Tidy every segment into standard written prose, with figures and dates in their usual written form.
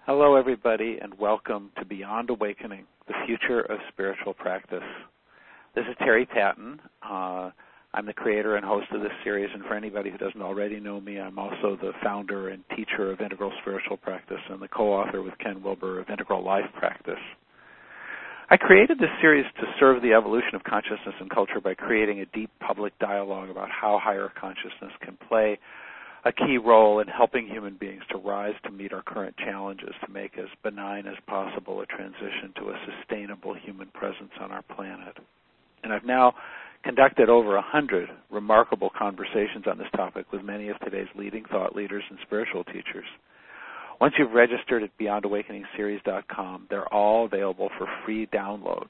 Hello, everybody, and welcome to Beyond Awakening, the Future of Spiritual Practice. This is Terry Patton. I'm the creator and host of this series, and for anybody who doesn't already know me, I'm also the founder and teacher of Integral Spiritual Practice and the co-author with Ken Wilber of Integral Life Practice. I created this series to serve the evolution of consciousness and culture by creating a deep public dialogue about how higher consciousness can play a key role in helping human beings to rise to meet our current challenges, to make as benign as possible a transition to a sustainable human presence on our planet. And I've now conducted over 100 remarkable conversations on this topic with many of today's leading thought leaders and spiritual teachers. Once you've registered at BeyondAwakeningSeries.com, they're all available for free download.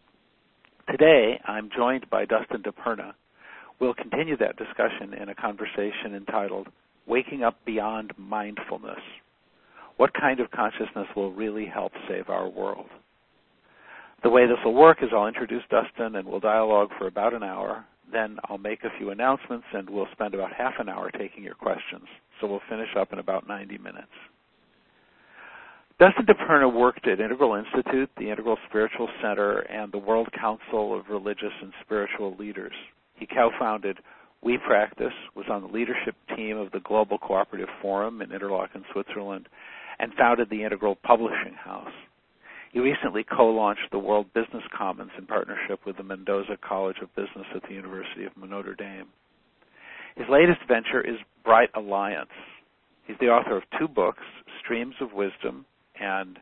Today, I'm joined by Dustin DiPerna. We'll continue that discussion in a conversation entitled, Waking Up Beyond Mindfulness. What kind of consciousness will really help save our world? The way this will work is I'll introduce Dustin and we'll dialogue for about an hour. Then I'll make a few announcements and we'll spend about half an hour taking your questions. So we'll finish up in about 90 minutes. Dustin DiPerna worked at Integral Institute, the Integral Spiritual Center, and the World Council of Religious and Spiritual Leaders. He co-founded We Practice, was on the leadership team of the Global Cooperative Forum in Interlaken, Switzerland, and founded the Integral Publishing House. He recently co-launched the World Business Commons in partnership with the Mendoza College of Business at the University of Notre Dame. His latest venture is Bright Alliance. He's the author of 2 books, Streams of Wisdom and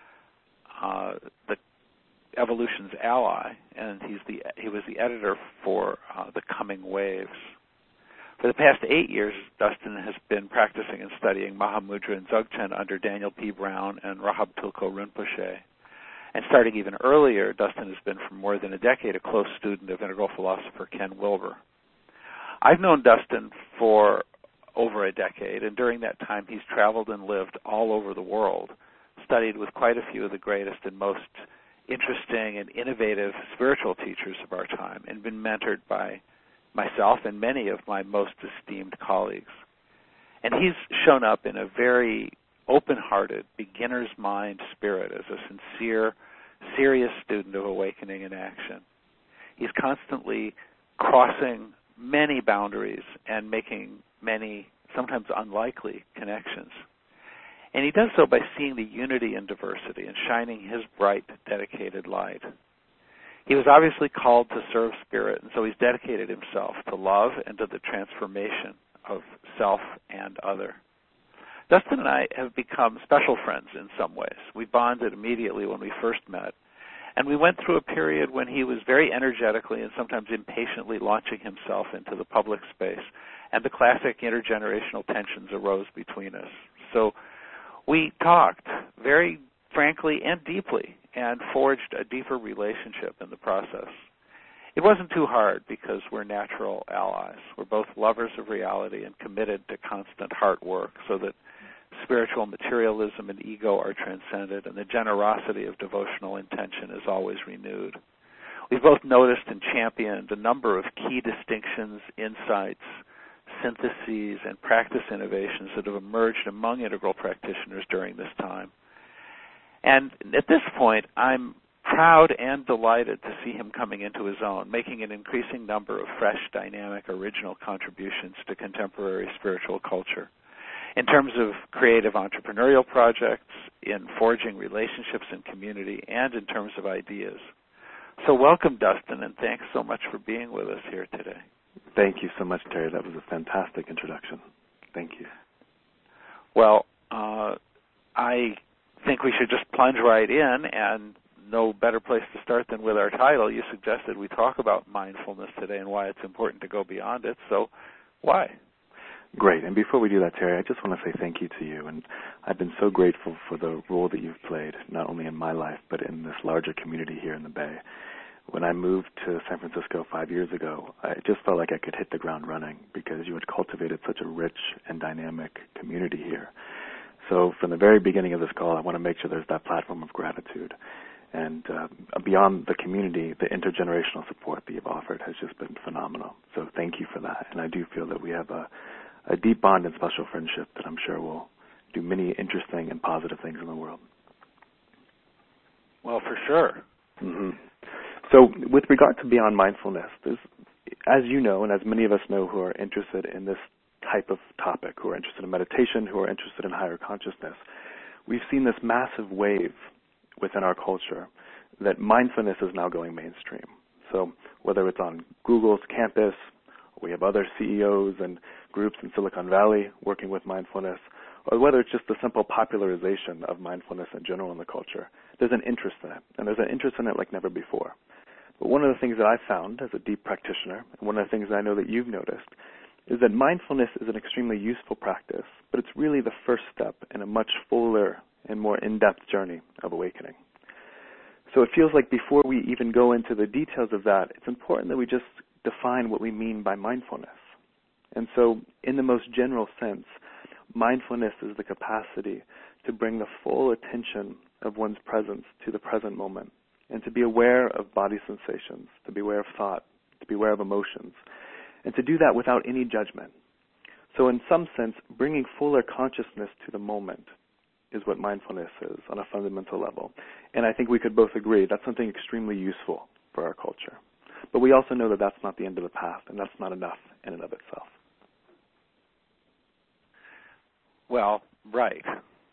The Evolution's Ally, and he was the editor for The Coming Waves. For the past 8 years, Dustin has been practicing and studying Mahamudra and Dzogchen under Daniel P. Brown and Rahab Tulku Rinpoche. And starting even earlier, Dustin has been for more than a decade a close student of integral philosopher Ken Wilber. I've known Dustin for over a decade, and during that time he's traveled and lived all over the world, studied with quite a few of the greatest and most interesting and innovative spiritual teachers of our time, and been mentored by myself and many of my most esteemed colleagues. And he's shown up in a very open-hearted, beginner's mind spirit as a sincere, serious student of awakening in action. He's constantly crossing many boundaries and making many, sometimes unlikely, connections. And he does so by seeing the unity in diversity and shining his bright, dedicated light. He was obviously called to serve spirit, and so he's dedicated himself to love and to the transformation of self and other. Dustin and I have become special friends in some ways. We bonded immediately when we first met, and we went through a period when he was very energetically and sometimes impatiently launching himself into the public space, and the classic intergenerational tensions arose between us. So we talked very frankly and deeply and forged a deeper relationship in the process. It wasn't too hard because we're natural allies. We're both lovers of reality and committed to constant heart work so that spiritual materialism and ego are transcended and the generosity of devotional intention is always renewed. We've both noticed and championed a number of key distinctions, insights, syntheses, and practice innovations that have emerged among integral practitioners during this time. And at this point, I'm proud and delighted to see him coming into his own, making an increasing number of fresh, dynamic, original contributions to contemporary spiritual culture. In terms of creative entrepreneurial projects, in forging relationships and community, and in terms of ideas. So welcome, Dustin, and thanks so much for being with us here today. Thank you so much, Terry. That was a fantastic introduction. Thank you. Well, I think we should just plunge right in, and no better place to start than with our title. You suggested we talk about mindfulness today and why it's important to go beyond it. So why? Great. And before we do that, Terry, I just want to say thank you to you. And I've been so grateful for the role that you've played, not only in my life, but in this larger community here in the Bay. When I moved to San Francisco 5 years ago, I just felt like I could hit the ground running because you had cultivated such a rich and dynamic community here. So from the very beginning of this call, I want to make sure there's that platform of gratitude. And beyond the community, the intergenerational support that you've offered has just been phenomenal. So thank you for that. And I do feel that we have a deep bond and special friendship that I'm sure will do many interesting and positive things in the world. Well, for sure. Mm-hmm. So with regard to Beyond Mindfulness, as you know, and as many of us know who are interested in this type of topic, who are interested in meditation, who are interested in higher consciousness, we've seen this massive wave within our culture that mindfulness is now going mainstream. So whether it's on Google's campus, we have other CEOs and groups in Silicon Valley working with mindfulness, or whether it's just the simple popularization of mindfulness in general in the culture, there's an interest in it, and there's an interest in it like never before. But one of the things that I found as a deep practitioner, and one of the things that I know that you've noticed, is that mindfulness is an extremely useful practice, but it's really the first step in a much fuller and more in-depth journey of awakening. So it feels like before we even go into the details of that, it's important that we just define what we mean by mindfulness. And so in the most general sense, mindfulness is the capacity to bring the full attention of one's presence to the present moment and to be aware of body sensations, to be aware of thought, to be aware of emotions, and to do that without any judgment. So in some sense, bringing fuller consciousness to the moment is what mindfulness is on a fundamental level. And I think we could both agree that's something extremely useful for our culture. But we also know that that's not the end of the path, and that's not enough in and of itself. Well, right.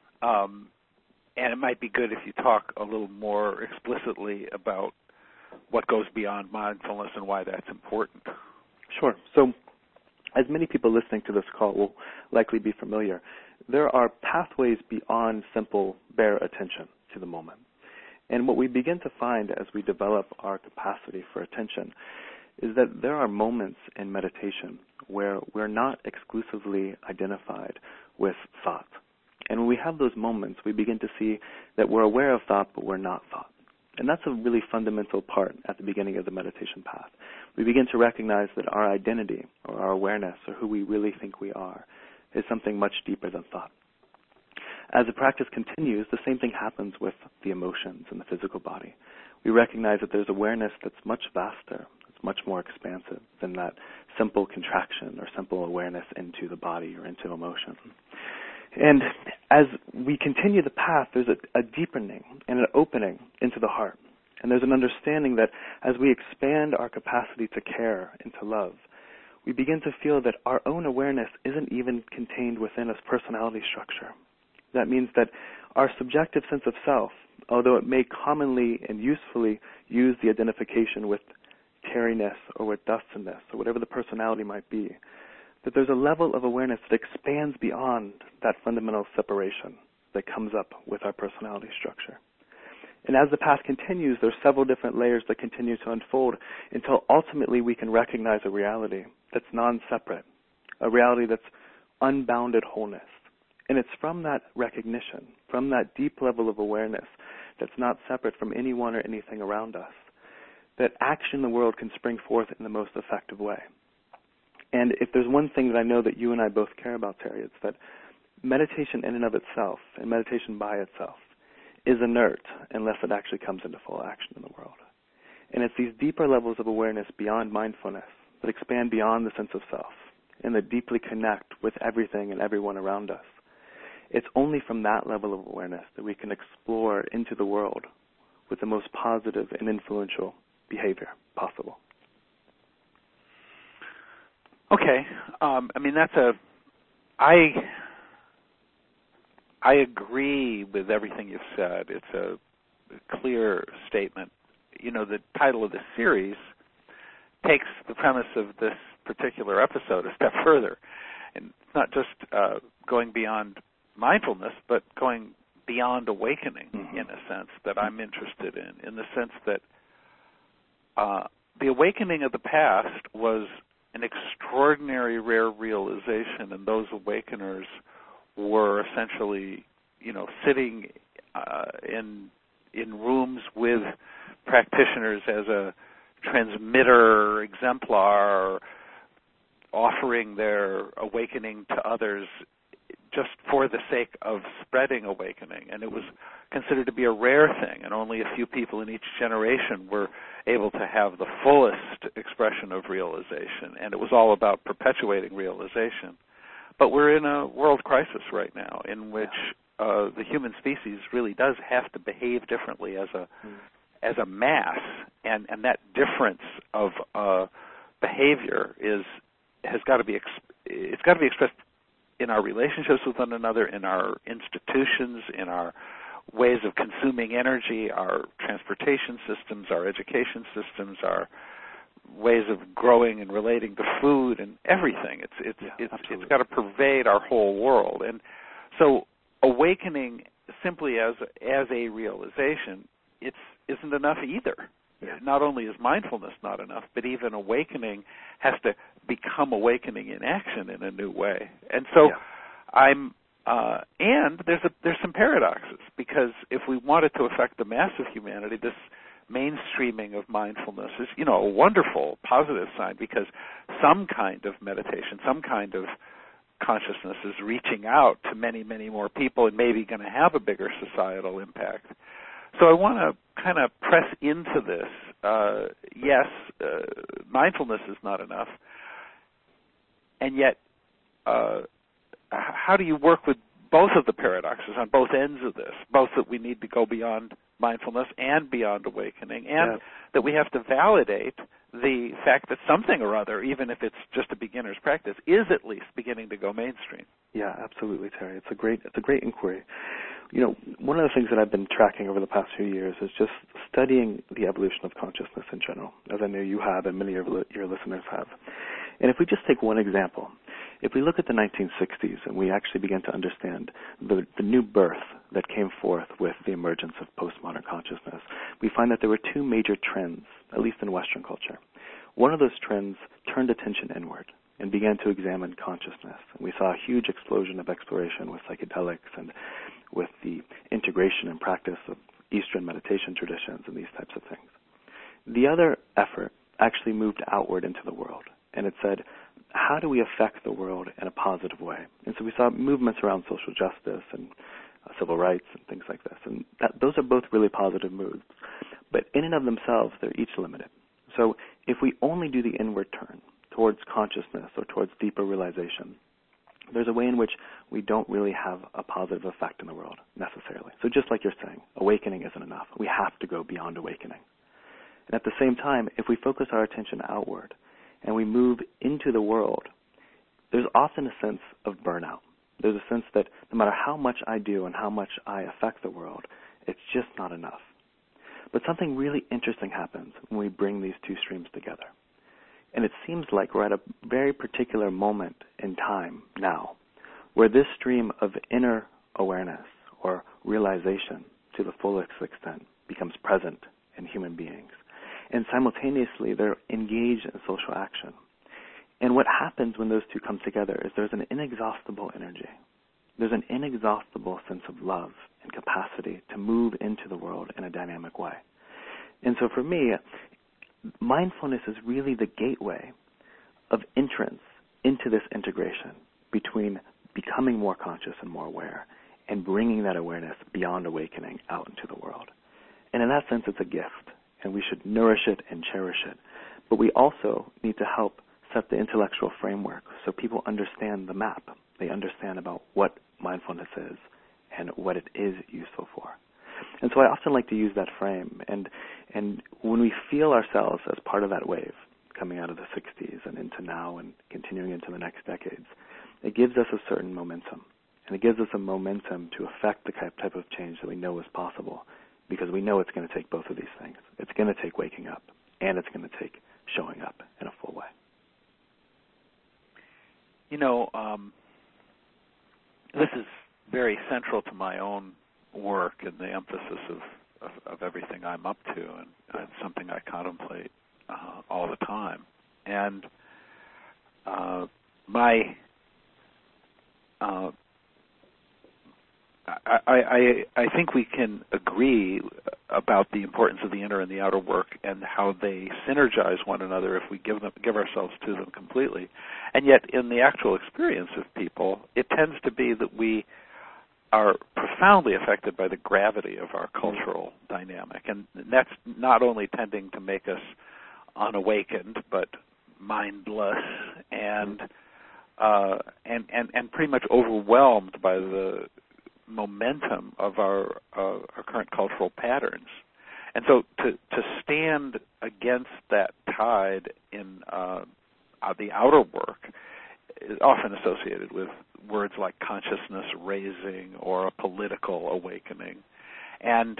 And it might be good if you talk a little more explicitly about what goes beyond mindfulness and why that's important. Sure. So as many people listening to this call will likely be familiar, there are pathways beyond simple bare attention to the moment. And what we begin to find as we develop our capacity for attention is that there are moments in meditation where we're not exclusively identified with thought. And when we have those moments, we begin to see that we're aware of thought, but we're not thought. And that's a really fundamental part at the beginning of the meditation path. We begin to recognize that our identity or our awareness or who we really think we are is something much deeper than thought. As the practice continues, the same thing happens with the emotions and the physical body. We recognize that there's awareness that's much vaster, it's much more expansive than that simple contraction or simple awareness into the body or into emotion. And as we continue the path, there's a deepening and an opening into the heart. And there's an understanding that as we expand our capacity to care and to love, we begin to feel that our own awareness isn't even contained within a personality structure. That means that our subjective sense of self, although it may commonly and usefully use the identification with cariness or with dustiness or whatever the personality might be, that there's a level of awareness that expands beyond that fundamental separation that comes up with our personality structure. And as the path continues, there's several different layers that continue to unfold until ultimately we can recognize a reality that's non-separate, a reality that's unbounded wholeness. And it's from that recognition, from that deep level of awareness that's not separate from anyone or anything around us, that action in the world can spring forth in the most effective way. And if there's one thing that I know that you and I both care about, Terry, it's that meditation in and of itself, and meditation by itself, is inert unless it actually comes into full action in the world. And it's these deeper levels of awareness beyond mindfulness that expand beyond the sense of self and that deeply connect with everything and everyone around us. It's only from that level of awareness that we can explore into the world with the most positive and influential behavior possible. Okay. I agree with everything you've said. It's a clear statement. You know, the title of the series takes the premise of this particular episode a step further. And it's not just going beyond mindfulness, but going beyond awakening, in a sense, that I'm interested in the sense that the awakening of the past was an extraordinary rare realization, and those awakeners were essentially, sitting in rooms with practitioners as a transmitter exemplar, offering their awakening to others just for the sake of spreading awakening. And it was considered to be a rare thing, and only a few people in each generation were able to have the fullest expression of realization. And it was all about perpetuating realization. But we're in a world crisis right now in which the human species really does have to behave differently as a mass, and that difference of behavior has got to be expressed in our relationships with one another, in our institutions, in our ways of consuming energy, our transportation systems, our education systems, our ways of growing and relating to food and everything. It's got to pervade our whole world. And so awakening simply as a realization, isn't enough either. Yeah. Not only is mindfulness not enough, but even awakening has to become awakening in action in a new way. And so and there's some paradoxes, because if we wanted to affect the mass of humanity, this mainstreaming of mindfulness is, a wonderful positive sign, because some kind of meditation, some kind of consciousness is reaching out to many, many more people and maybe going to have a bigger societal impact. So I want to kind of press into this. Yes, mindfulness is not enough, and yet how do you work with both of the paradoxes on both ends of this, both that we need to go beyond mindfulness and beyond awakening, and that we have to validate the fact that something or other, even if it's just a beginner's practice, is at least beginning to go mainstream? Yeah, absolutely, Terry. It's a great inquiry. One of the things that I've been tracking over the past few years is just studying the evolution of consciousness in general, as I know you have and many of your listeners have. And if we just take one example, if we look at the 1960s and we actually begin to understand the new birth that came forth with the emergence of postmodern consciousness, we find that there were two major trends, at least in Western culture. One of those trends turned attention inward and began to examine consciousness. And we saw a huge explosion of exploration with psychedelics and with the integration and practice of Eastern meditation traditions and these types of things. The other effort actually moved outward into the world, and it said, how do we affect the world in a positive way? And so we saw movements around social justice and civil rights and things like this, and those are both really positive moves. But in and of themselves, they're each limited. So if we only do the inward turn towards consciousness or towards deeper realization, there's a way in which we don't really have a positive effect in the world necessarily. So just like you're saying, awakening isn't enough. We have to go beyond awakening. And at the same time, if we focus our attention outward and we move into the world, there's often a sense of burnout. There's a sense that no matter how much I do and how much I affect the world, it's just not enough. But something really interesting happens when we bring these two streams together. And it seems like we're at a very particular moment in time now where this stream of inner awareness or realization to the fullest extent becomes present in human beings. And simultaneously, they're engaged in social action. And what happens when those two come together is there's an inexhaustible energy. There's an inexhaustible sense of love and capacity to move into the world in a dynamic way. And so for me, mindfulness is really the gateway of entrance into this integration between becoming more conscious and more aware and bringing that awareness beyond awakening out into the world. And in that sense, it's a gift, and we should nourish it and cherish it. But we also need to help set the intellectual framework so people understand the map. They understand about what mindfulness is and what it is useful for. And so I often like to use that frame. And when we feel ourselves as part of that wave coming out of the 60s and into now and continuing into the next decades, it gives us a certain momentum. And it gives us a momentum to affect the type of change that we know is possible, because we know it's going to take both of these things. It's going to take waking up, and it's going to take showing up in a full way. This is very central to my own work and the emphasis of everything I'm up to, and it's something I contemplate all the time. And I think we can agree about the importance of the inner and the outer work and how they synergize one another if we give ourselves to them completely. And yet, in the actual experience of people, it tends to be that we are profoundly affected by the gravity of our cultural dynamic. And that's not only tending to make us unawakened, but mindless and and pretty much overwhelmed by the momentum of our current cultural patterns. And so to stand against that tide in the outer work is often associated with words like consciousness raising or a political awakening, and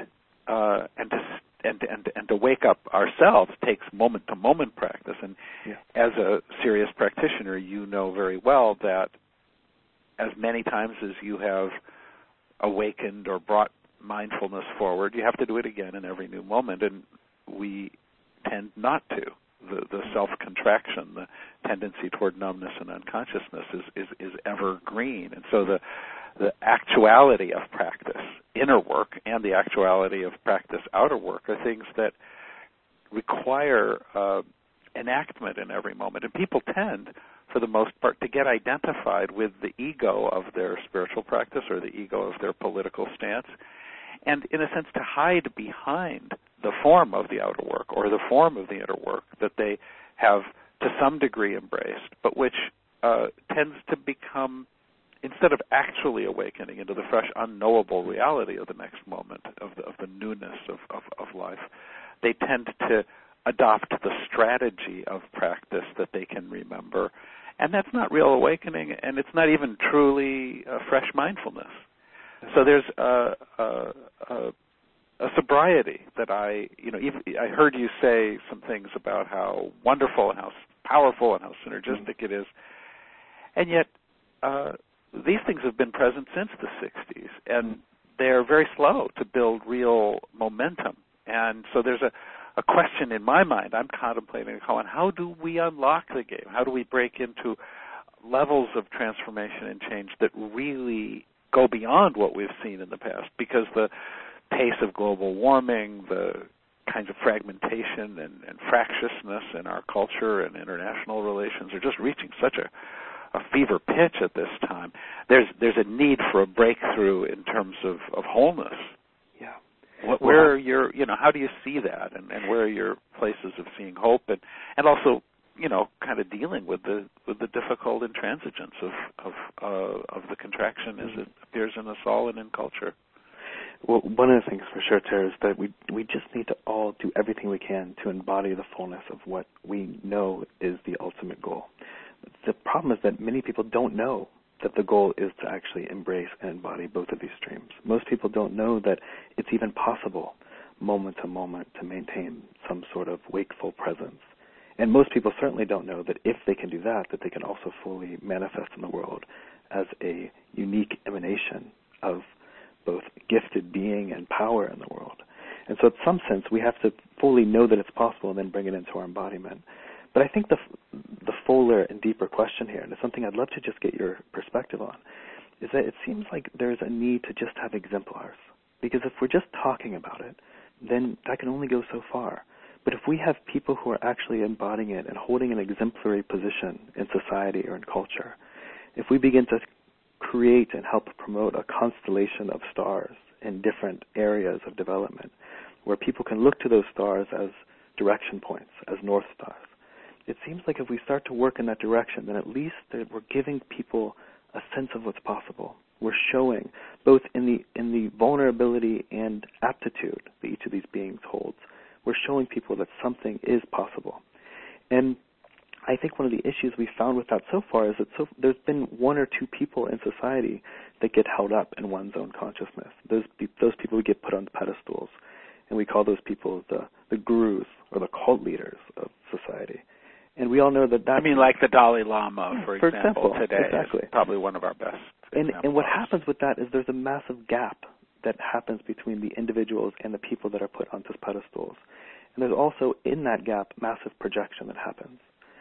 to wake up ourselves takes moment-to-moment practice. And as a serious practitioner, you know very well that as many times as you have awakened or brought mindfulness forward, you have to do it again in every new moment, and we tend not to. The self-contraction, the tendency toward numbness and unconsciousness is evergreen. And so the actuality of practice, inner work, and the actuality of practice, outer work, are things that require enactment in every moment. And people tend, for the most part, to get identified with the ego of their spiritual practice or the ego of their political stance, and in a sense to hide behind the form of the outer work or the form of the inner work that they have to some degree embraced, but which tends to become, instead of actually awakening into the fresh, unknowable reality of the next moment, of the newness of life, they tend to adopt the strategy of practice that they can remember. And that's not real awakening, and it's not even truly fresh mindfulness. So there's a sobriety that I heard you say some things about how wonderful and how powerful and how synergistic it is, and yet these things have been present since the 60s, and they're very slow to build real momentum. And so there's a question in my mind I'm contemplating, how do we unlock the game? How do we break into levels of transformation and change that really go beyond what we've seen in the past? Because the pace of global warming, the kinds of fragmentation and fractiousness in our culture and international relations are just reaching such a fever pitch at this time. There's a need for a breakthrough in terms of wholeness. Yeah. Where are your, how do you see that, and where are your places of seeing hope, and also, kind of dealing with the difficult intransigence of the contraction as it appears in us all and in culture? Well, one of the things for sure, Tara, is that we just need to all do everything we can to embody the fullness of what we know is the ultimate goal. The problem is that many people don't know that the goal is to actually embrace and embody both of these streams. Most people don't know that it's even possible, moment to moment, to maintain some sort of wakeful presence. And most people certainly don't know that if they can do that they can also fully manifest in the world as a unique emanation of both gifted being and power in the world. And so in some sense, we have to fully know that it's possible and then bring it into our embodiment. But I think the fuller and deeper question here, and it's something I'd love to just get your perspective on, is that it seems like there's a need to just have exemplars. Because if we're just talking about it, then that can only go so far. But if we have people who are actually embodying it and holding an exemplary position in society or in culture, if we begin to create and help promote a constellation of stars in different areas of development, where people can look to those stars as direction points, as North Stars, it seems like if we start to work in that direction, then at least we're giving people a sense of what's possible. We're showing, both in the vulnerability and aptitude that each of these beings holds, we're showing people that something is possible. And I think one of the issues we found with that so far is that there's been one or two people in society that get held up in one's own consciousness. Those people who get put on pedestals, and we call those people the gurus or the cult leaders of society. And we all know that that's... I mean, like the Dalai Lama, for example, today exactly. is probably one of our best examples. And what happens with that is there's a massive gap that happens between the individuals and the people that are put onto pedestals. And there's also, in that gap, massive projection that happens.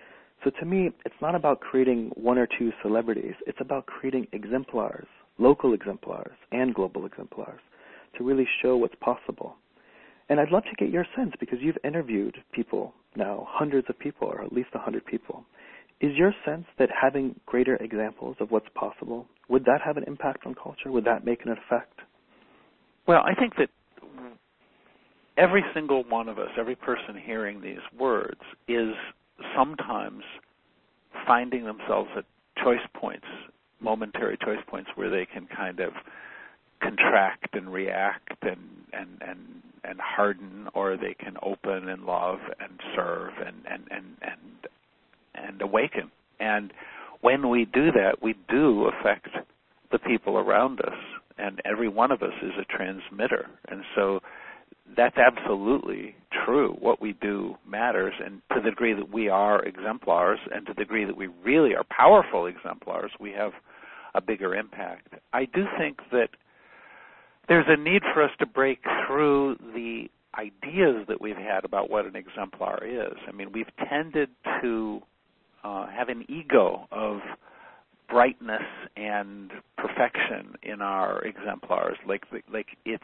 So to me, it's not about creating one or two celebrities. It's about creating exemplars, local exemplars and global exemplars, to really show what's possible. And I'd love to get your sense, because you've interviewed people now, hundreds of people, or at least 100 people. Is your sense that having greater examples of what's possible, would that have an impact on culture? Would that make an effect? Well, I think that every single one of us, every person hearing these words, is sometimes finding themselves at choice points, momentary choice points where they can kind of contract and react and harden, or they can open and love and serve and awaken. And when we do that, we do affect the people around us, and every one of us is a transmitter. And so that's absolutely true. What we do matters, and to the degree that we are exemplars, and to the degree that we really are powerful exemplars, we have a bigger impact. I do think that there's a need for us to break through the ideas that we've had about what an exemplar is. I mean, we've tended to have an ego of brightness and perfection in our exemplars. Like it's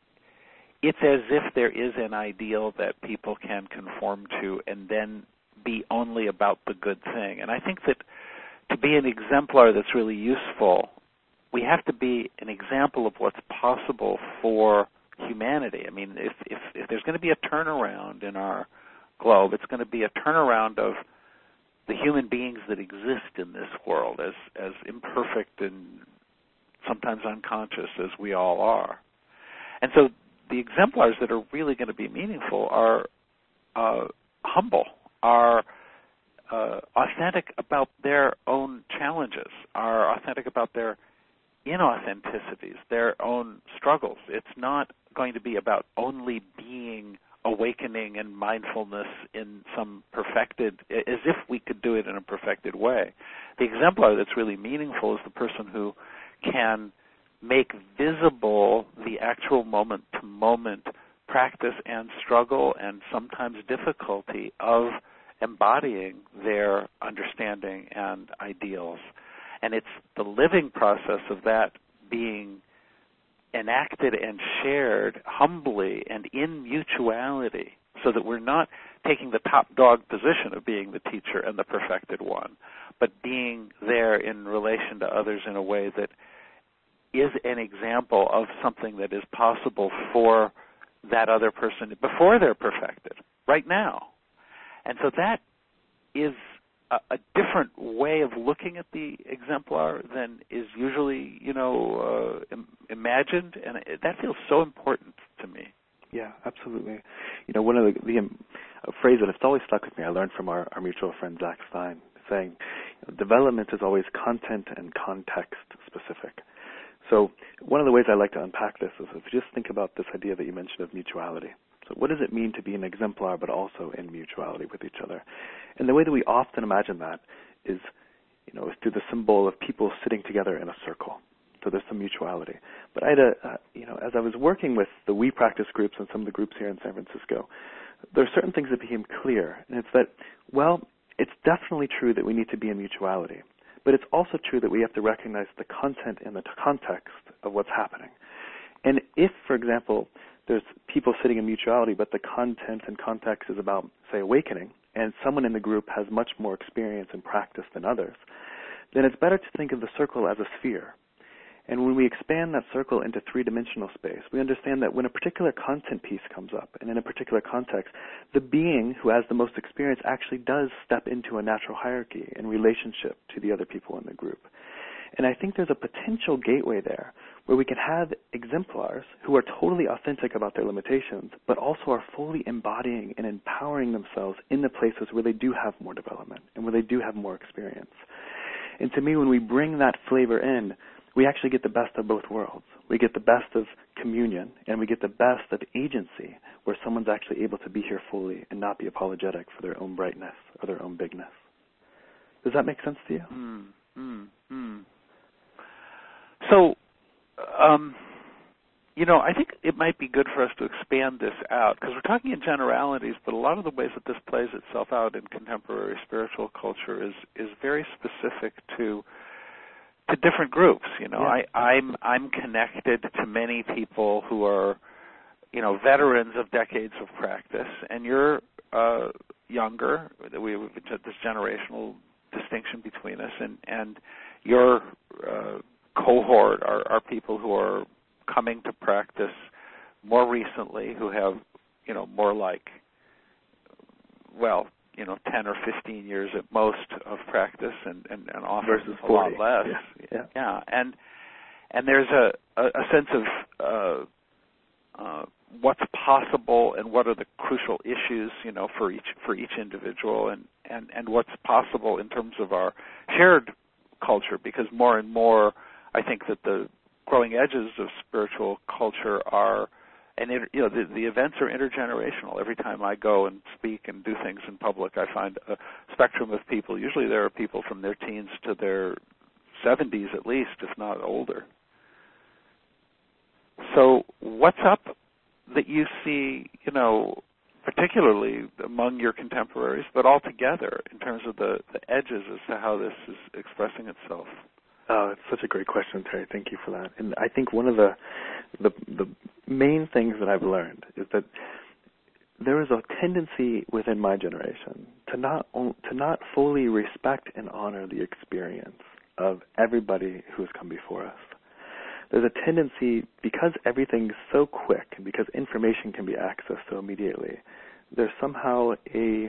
as if there is an ideal that people can conform to and then be only about the good thing. And I think that to be an exemplar that's really useful, we have to be an example of what's possible for humanity. I mean, if there's going to be a turnaround in our globe, it's going to be a turnaround of the human beings that exist in this world, as imperfect and sometimes unconscious as we all are. And so the exemplars that are really going to be meaningful are humble, are authentic about their own challenges, are authentic about their inauthenticities, their own struggles. It's not going to be about only being awakening and mindfulness in some perfected, as if we could do it in a perfected way. The exemplar that's really meaningful is the person who can make visible the actual moment-to-moment practice and struggle and sometimes difficulty of embodying their understanding and ideals. And it's the living process of that being enacted and shared humbly and in mutuality, so that we're not taking the top dog position of being the teacher and the perfected one, but being there in relation to others in a way that is an example of something that is possible for that other person before they're perfected, right now. And so that is a different way of looking at the exemplar than is usually, imagined, and that feels so important to me. Yeah, absolutely. One of a phrase that has always stuck with me, I learned from our mutual friend Zach Stein, saying, development is always content and context specific. So one of the ways I like to unpack this is if you just think about this idea that you mentioned of mutuality. So what does it mean to be an exemplar but also in mutuality with each other? And the way that we often imagine that is, is through the symbol of people sitting together in a circle. So there's some mutuality. But I had as I was working with the We Practice groups and some of the groups here in San Francisco, there are certain things that became clear. And it's that, it's definitely true that we need to be in mutuality. But it's also true that we have to recognize the content and the context of what's happening. And if, for example, there's people sitting in mutuality, but the content and context is about, say, awakening, and someone in the group has much more experience and practice than others, then it's better to think of the circle as a sphere. And when we expand that circle into three-dimensional space, we understand that when a particular content piece comes up, and in a particular context, the being who has the most experience actually does step into a natural hierarchy in relationship to the other people in the group. And I think there's a potential gateway there where we can have exemplars who are totally authentic about their limitations, but also are fully embodying and empowering themselves in the places where they do have more development and where they do have more experience. And to me, when we bring that flavor in, we actually get the best of both worlds. We get the best of communion, and we get the best of agency, where someone's actually able to be here fully and not be apologetic for their own brightness or their own bigness. Does that make sense to you? So, I think it might be good for us to expand this out, because we're talking in generalities, but a lot of the ways that this plays itself out in contemporary spiritual culture is very specific to different groups. Yeah. I'm connected to many people who are, veterans of decades of practice, and you're younger. We have this generational distinction between us, and your cohort are people who are coming to practice more recently, who have, more like, 10 or 15 years at most of practice, and often versus a 40. lot less. Yeah. And there's a sense of what's possible and what are the crucial issues, for each individual, and what's possible in terms of our shared culture, because more and more I think that the growing edges of spiritual culture are, and the events are intergenerational. Every time I go and speak and do things in public, I find a spectrum of people. Usually there are people from their teens to their 70s at least, if not older. So what's up that you see, particularly among your contemporaries, but altogether in terms of the edges as to how this is expressing itself? Oh, it's such a great question, Terry. Thank you for that. And I think one of the main things that I've learned is that there is a tendency within my generation to not fully respect and honor the experience of everybody who has come before us. There's a tendency, because everything's so quick and because information can be accessed so immediately, there's somehow a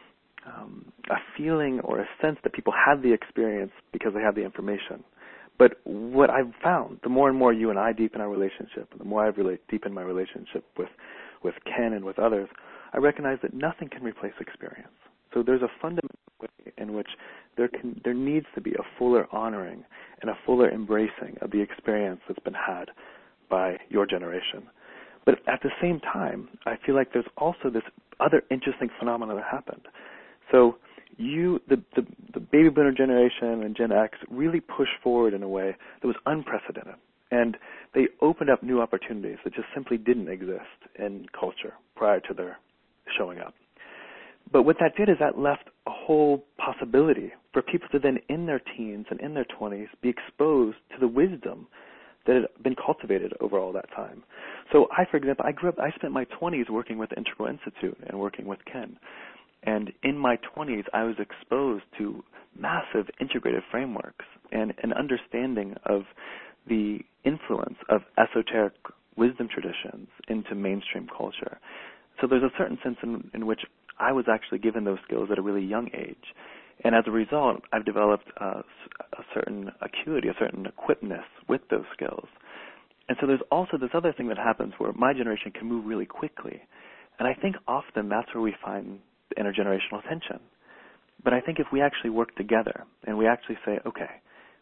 feeling or a sense that people have the experience because they have the information. But what I've found, the more and more you and I deepen our relationship, and the more I've deepened my relationship with Ken and with others, I recognize that nothing can replace experience. So there's a fundamental way in which there needs to be a fuller honoring and a fuller embracing of the experience that's been had by your generation. But at the same time, I feel like there's also this other interesting phenomenon that happened. So the baby boomer generation and Gen X really pushed forward in a way that was unprecedented. And they opened up new opportunities that just simply didn't exist in culture prior to their showing up. But what that did is that left a whole possibility for people to then, in their teens and in their 20s, be exposed to the wisdom that had been cultivated over all that time. So for example, I spent my 20s working with the Integral Institute and working with Ken. And in my 20s, I was exposed to massive integrated frameworks and an understanding of the influence of esoteric wisdom traditions into mainstream culture. So there's a certain sense in which I was actually given those skills at a really young age. And as a result, I've developed a certain acuity, a certain equipness with those skills. And so there's also this other thing that happens where my generation can move really quickly. And I think often that's where we find the intergenerational tension. But I think if we actually work together and we actually say, okay,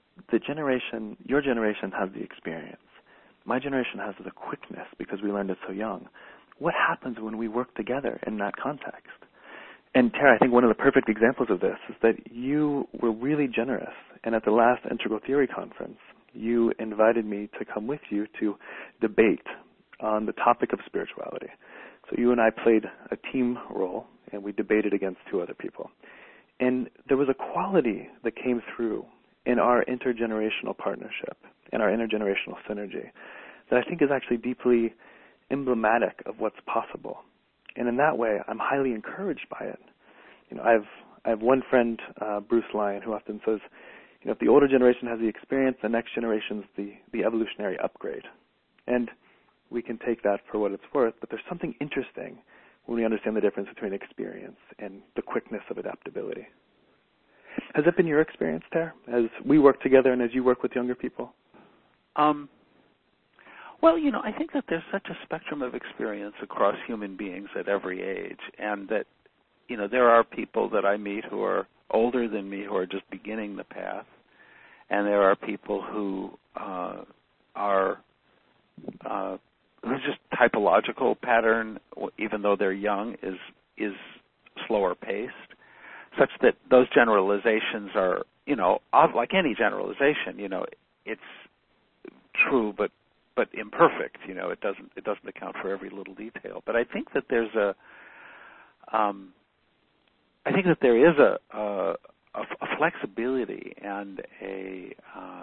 your generation has the experience. My generation has the quickness because we learned it so young. What happens when we work together in that context? And Tara, I think one of the perfect examples of this is that you were really generous. And at the last Integral Theory Conference, you invited me to come with you to debate on the topic of spirituality. So you and I played a team role, and we debated against two other people. And there was a quality that came through in our intergenerational partnership and our intergenerational synergy that I think is actually deeply emblematic of what's possible. And in that way, I'm highly encouraged by it. I have one friend, Bruce Lyon, who often says, if the older generation has the experience, the next generation's the evolutionary upgrade. And we can take that for what it's worth, but there's something interesting when we understand the difference between experience and the quickness of adaptability. Has that been your experience, Tara, as we work together and as you work with younger people? Well, I think that there's such a spectrum of experience across human beings at every age, and that, there are people that I meet who are older than me who are just beginning the path, and there are people who whose just typological pattern, even though they're young, is slower paced, such that those generalizations are, like any generalization, it's true, but imperfect. It doesn't account for every little detail. But I think that there is a flexibility and a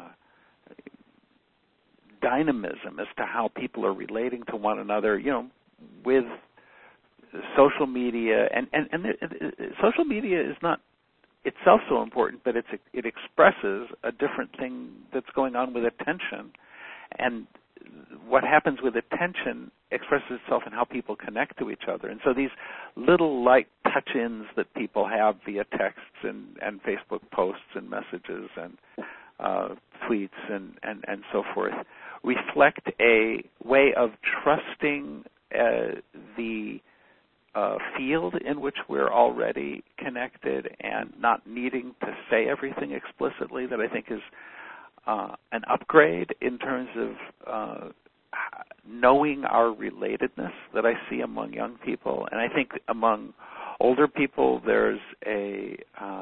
dynamism as to how people are relating to one another. With social media, and social media is not itself so important, but it expresses a different thing that's going on with attention. And what happens with attention expresses itself in how people connect to each other. And so these little light touch-ins that people have via texts and Facebook posts and messages and tweets and so forth reflect a way of trusting the field in which we're already connected and not needing to say everything explicitly, that I think is an upgrade in terms of knowing our relatedness that I see among young people. And I think among older people there's a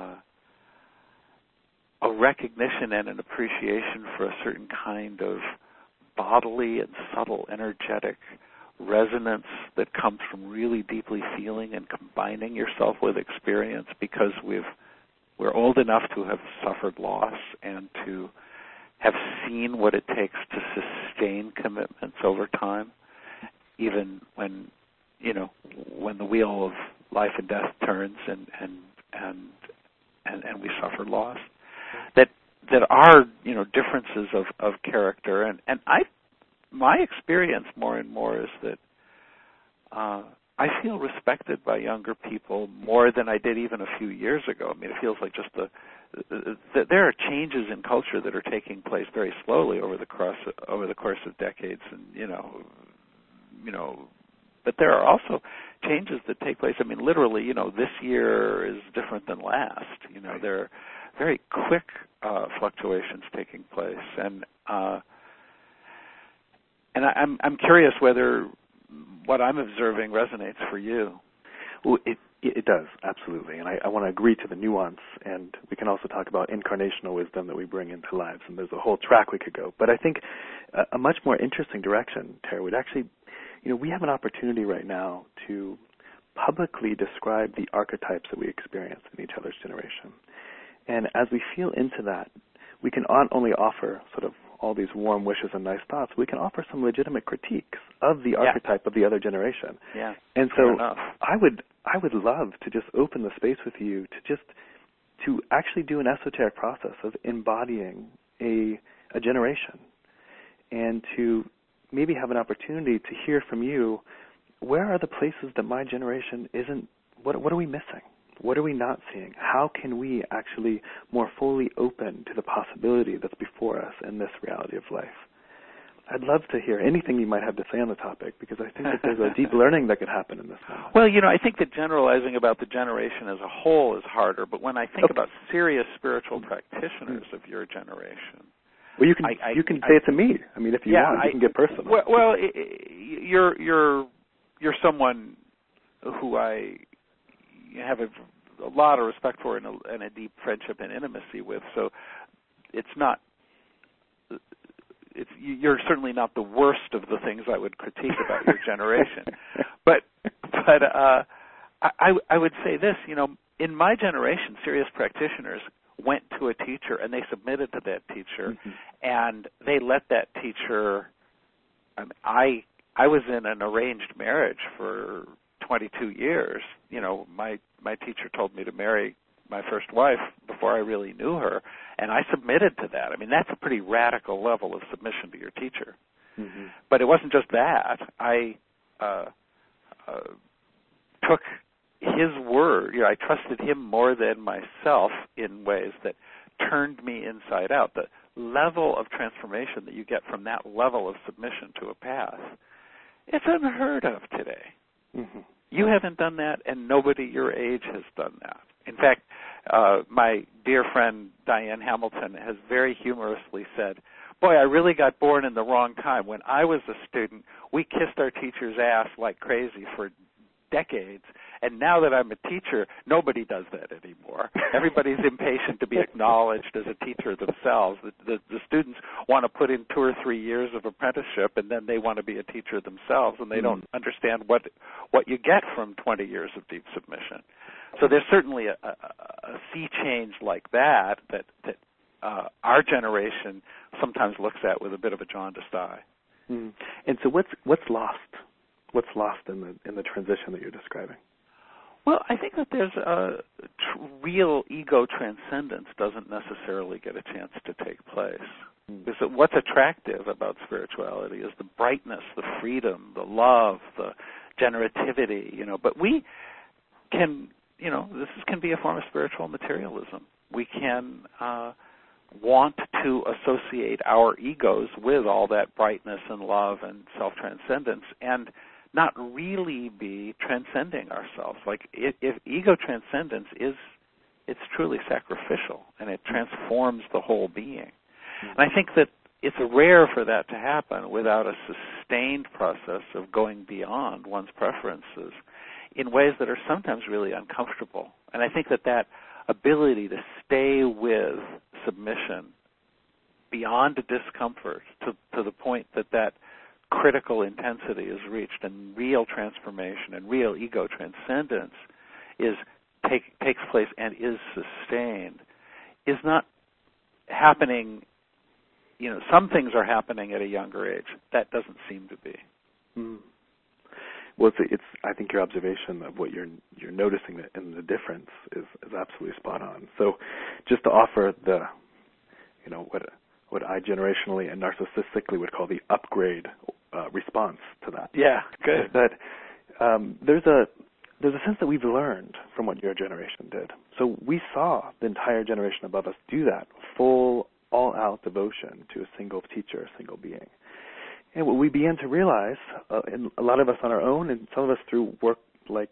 recognition and an appreciation for a certain kind of bodily and subtle energetic resonance that comes from really deeply feeling and combining yourself with experience, because we're old enough to have suffered loss and to have seen what it takes to sustain commitments over time, even when the wheel of life and death turns and we suffer loss. That are differences of character, and my experience more and more is that I feel respected by younger people more than I did even a few years ago. I mean, it feels like just there are changes in culture that are taking place very slowly over the course of decades, and but there are also changes that take place. I mean, literally, this year is different than last. There are very quick fluctuations taking place, and I'm curious whether what I'm observing resonates for you. Well, it does, absolutely. And I want to agree to the nuance, and we can also talk about incarnational wisdom that we bring into lives, and there's a whole track we could go. But I think a much more interesting direction, Tara, would actually, we have an opportunity right now to publicly describe the archetypes that we experience in each other's generation. And as we feel into that, we can not only offer sort of all these warm wishes and nice thoughts, we can offer some legitimate critiques of the archetype of the other generation. Yeah. And so I would love to just open the space with you to actually do an esoteric process of embodying a generation, and to maybe have an opportunity to hear from you, where are the places that my generation isn't, what are we missing? What are we not seeing? How can we actually more fully open to the possibility that's before us in this reality of life? I'd love to hear anything you might have to say on the topic, because I think that there's a deep learning that could happen in this moment. Well, I think that generalizing about the generation as a whole is harder, but when I think about serious spiritual practitioners of your generation... Well, you can say it to me. I mean, if you want, you can get personal. Well, you're someone who I have a lot of respect for and a deep friendship and intimacy with. So you're certainly not the worst of the things I would critique about your generation. But I would say this, in my generation, serious practitioners went to a teacher and they submitted to that teacher, and they let that teacher. I was in an arranged marriage for 22 years. My teacher told me to marry my first wife before I really knew her, and I submitted to that. I mean, that's a pretty radical level of submission to your teacher. But it wasn't just that. I took his word. I trusted him more than myself in ways that turned me inside out. The level of transformation that you get from that level of submission to a path, it's unheard of today. You haven't done that, and nobody your age has done that. In fact, my dear friend Diane Hamilton has very humorously said, boy, I really got born in the wrong time. When I was a student, we kissed our teacher's ass like crazy for decades, and now that I'm a teacher, nobody does that anymore. Everybody's impatient to be acknowledged as a teacher themselves. The students want to put in 2 or 3 years of apprenticeship, and then they want to be a teacher themselves, and they don't understand what you get from 20 years of deep submission. So there's certainly a sea change like that our generation sometimes looks at with a bit of a jaundiced eye. And so what's lost? What's lost in the transition that you're describing? Well, I think that there's real ego transcendence doesn't necessarily get a chance to take place. Because what's attractive about spirituality is the brightness, the freedom, the love, the generativity, But we can, this can be a form of spiritual materialism. We can want to associate our egos with all that brightness and love and self-transcendence and not really be transcending ourselves. Like if ego transcendence it's truly sacrificial and it transforms the whole being. And I think that it's rare for that to happen without a sustained process of going beyond one's preferences in ways that are sometimes really uncomfortable. And I think that ability to stay with submission beyond discomfort to the point that critical intensity is reached and real transformation and real ego transcendence takes place and is sustained is not happening. Some things are happening at a younger age. That doesn't seem to be. Mm. Well, it's. I think your observation of what you're noticing and the difference is absolutely spot on. So, just to offer the, what I generationally and narcissistically would call the upgrade response to that. Yeah, good. Is that there's a sense that we've learned from what your generation did. So we saw the entire generation above us do that full, all-out devotion to a single teacher, a single being. And what we began to realize, and a lot of us on our own, and some of us through work like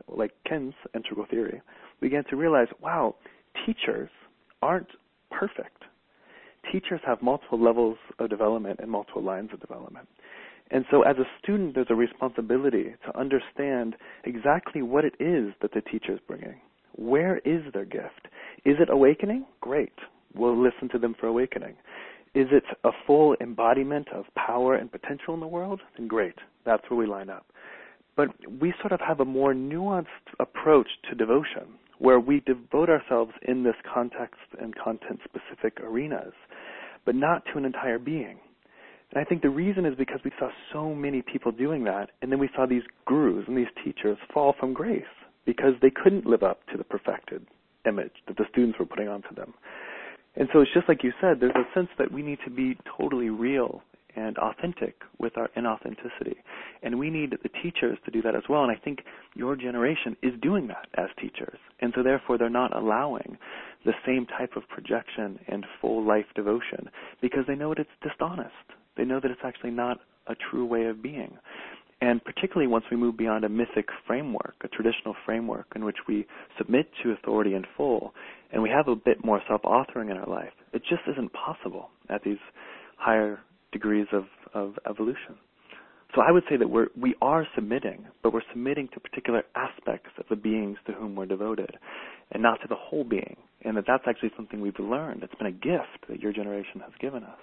Ken's integral theory, we began to realize, wow, teachers aren't perfect. Teachers have multiple levels of development and multiple lines of development. And so as a student, there's a responsibility to understand exactly what it is that the teacher is bringing. Where is their gift? Is it awakening? Great. We'll listen to them for awakening. Is it a full embodiment of power and potential in the world? Then great. That's where we line up. But we sort of have a more nuanced approach to devotion, where we devote ourselves in this context and content-specific arenas, but not to an entire being. And I think the reason is because we saw so many people doing that, and then we saw these gurus and these teachers fall from grace because they couldn't live up to the perfected image that the students were putting onto them. And so it's just like you said, there's a sense that we need to be totally real and authentic with our inauthenticity. And we need the teachers to do that as well. And I think your generation is doing that as teachers. And so therefore they're not allowing the same type of projection and full life devotion because they know that it's dishonest. They know that it's actually not a true way of being. And particularly once we move beyond a mythic framework, a traditional framework in which we submit to authority in full, and we have a bit more self-authoring in our life, it just isn't possible at these higher degrees of evolution. So I would say that we are submitting, but we're submitting to particular aspects of the beings to whom we're devoted, and not to the whole being. And that's actually something we've learned. It's been a gift that your generation has given us.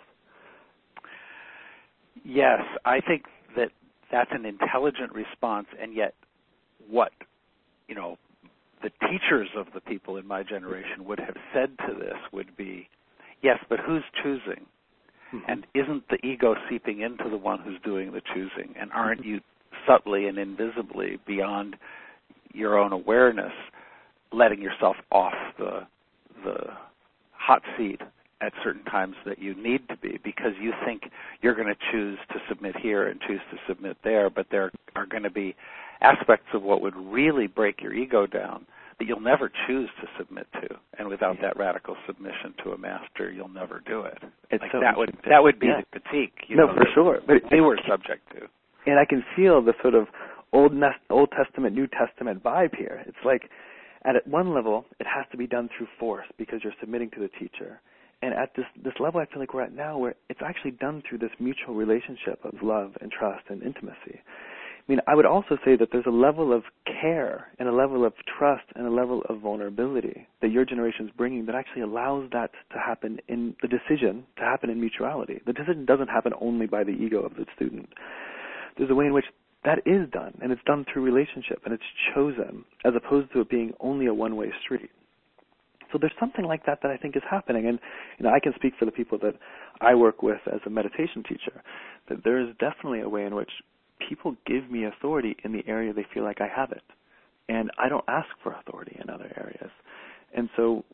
Yes, I think that's an intelligent response, and yet what, the teachers of the people in my generation would have said to this would be, yes, but who's choosing? Mm-hmm. And isn't the ego seeping into the one who's doing the choosing? And aren't you subtly and invisibly, beyond your own awareness, letting yourself off the hot seat at certain times that you need to be, because you think you're going to choose to submit here and choose to submit there, but there are going to be aspects of what would really break your ego down that you'll never choose to submit to. And without that radical submission to a master, you'll never do it. Like so that would be the critique. For sure. But they were subject to. And I can feel the sort of Old Testament, New Testament vibe here. It's like at one level, it has to be done through force because you're submitting to the teacher. And at this level I feel like we're at now, where it's actually done through this mutual relationship of love and trust and intimacy. I mean, I would also say that there's a level of care and a level of trust and a level of vulnerability that your generation is bringing that actually allows that to happen in the decision, to happen in mutuality. The decision doesn't happen only by the ego of the student. There's a way in which that is done, and it's done through relationship, and it's chosen, as opposed to it being only a one-way street. So there's something like that I think is happening. And I can speak for the people that I work with as a meditation teacher, that there is definitely a way in which people give me authority in the area they feel like I have it. And I don't ask for authority in other areas. And so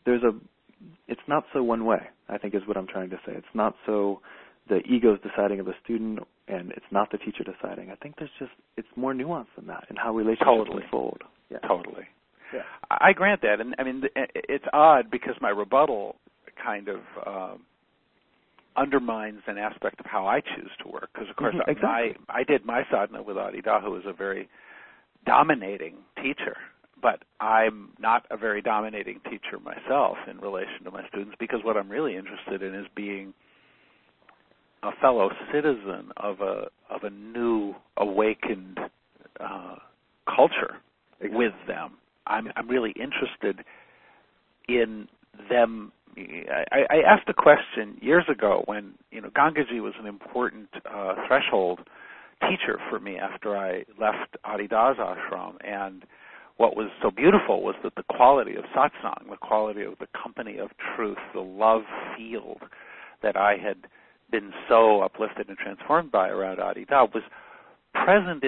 it's not so one way, I think is what I'm trying to say. It's not so the ego's deciding of the student and it's not the teacher deciding. I think it's more nuanced than that in how relationships unfold. Yeah. Totally. Yeah. I grant that. And I mean, it's odd because my rebuttal kind of undermines an aspect of how I choose to work. Because, of course, exactly. I did my sadhana with Adida, who is a very dominating teacher. But I'm not a very dominating teacher myself in relation to my students, because what I'm really interested in is being a fellow citizen of a new awakened culture with them. I'm really interested in them. I asked a question years ago when Gangaji was an important threshold teacher for me after I left Adida's ashram, and what was so beautiful was that the quality of satsang, the quality of the company of truth, the love field that I had been so uplifted and transformed by around Adida was present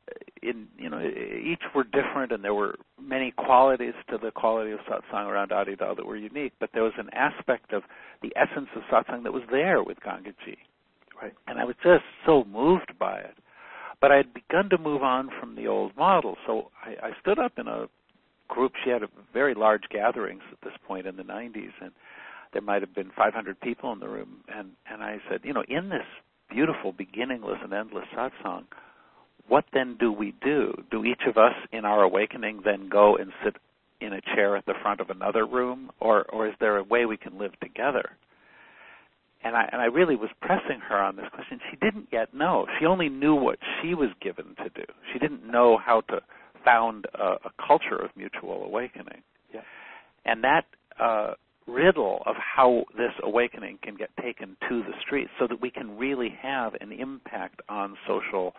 each were different, and there were many qualities to the quality of satsang around Adida that were unique, but there was an aspect of the essence of satsang that was there with Gangaji. Right. And I was just so moved by it. But I had begun to move on from the old model, so I stood up in a group. She had very large gatherings at this point in the 90s, and there might have been 500 people in the room. And I said, in this beautiful, beginningless and endless satsang, what then do we do? Do each of us in our awakening then go and sit in a chair at the front of another room, or is there a way we can live together? And I really was pressing her on this question. She didn't yet know. She only knew what she was given to do. She didn't know how to found a culture of mutual awakening. Yeah. And that riddle of how this awakening can get taken to the streets so that we can really have an impact on social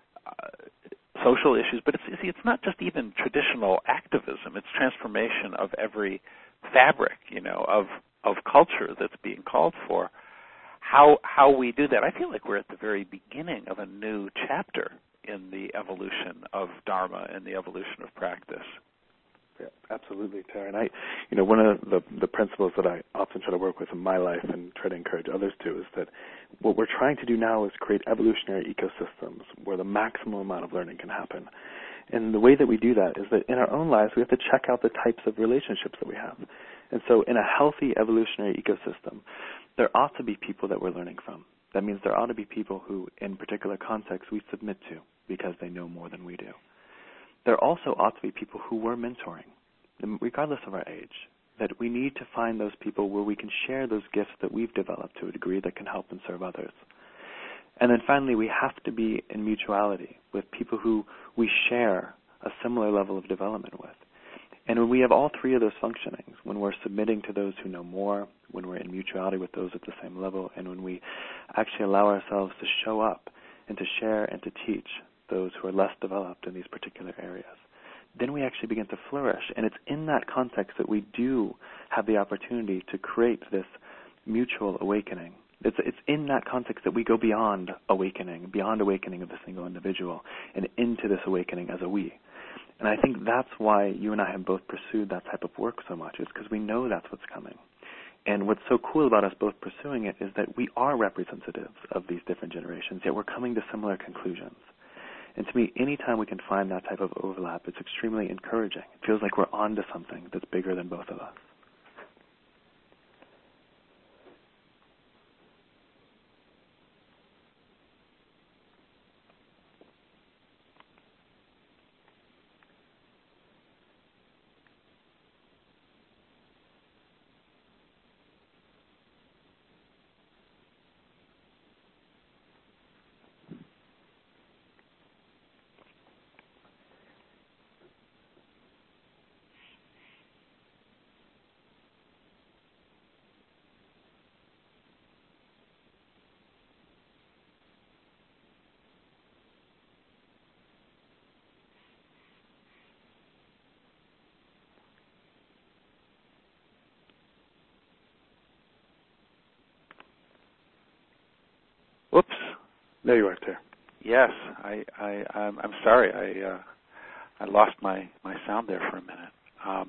issues. But it's not just even traditional activism. It's transformation of every fabric, of culture that's being called for. How we do that, I feel like we're at the very beginning of a new chapter in the evolution of Dharma and the evolution of practice. Yeah, absolutely, Tara. And one of the principles that I often try to work with in my life and try to encourage others to is that what we're trying to do now is create evolutionary ecosystems where the maximum amount of learning can happen. And the way that we do that is that in our own lives, we have to check out the types of relationships that we have. And so in a healthy evolutionary ecosystem, there ought to be people that we're learning from. That means there ought to be people who, in particular contexts, we submit to because they know more than we do. There also ought to be people who we're mentoring, regardless of our age, that we need to find those people where we can share those gifts that we've developed to a degree that can help and serve others. And then finally, we have to be in mutuality with people who we share a similar level of development with. And when we have all three of those functionings, when we're submitting to those who know more, when we're in mutuality with those at the same level, and when we actually allow ourselves to show up and to share and to teach those who are less developed in these particular areas, then we actually begin to flourish. And it's in that context that we do have the opportunity to create this mutual awakening. It's in that context that we go beyond awakening of the single individual, and into this awakening as a we. And I think that's why you and I have both pursued that type of work so much, is because we know that's what's coming. And what's so cool about us both pursuing it is that we are representatives of these different generations, yet we're coming to similar conclusions. And to me, anytime we can find that type of overlap, it's extremely encouraging. It feels like we're on to something that's bigger than both of us. Whoops. There you are, Ter. Yes, I'm sorry. I lost my sound there for a minute.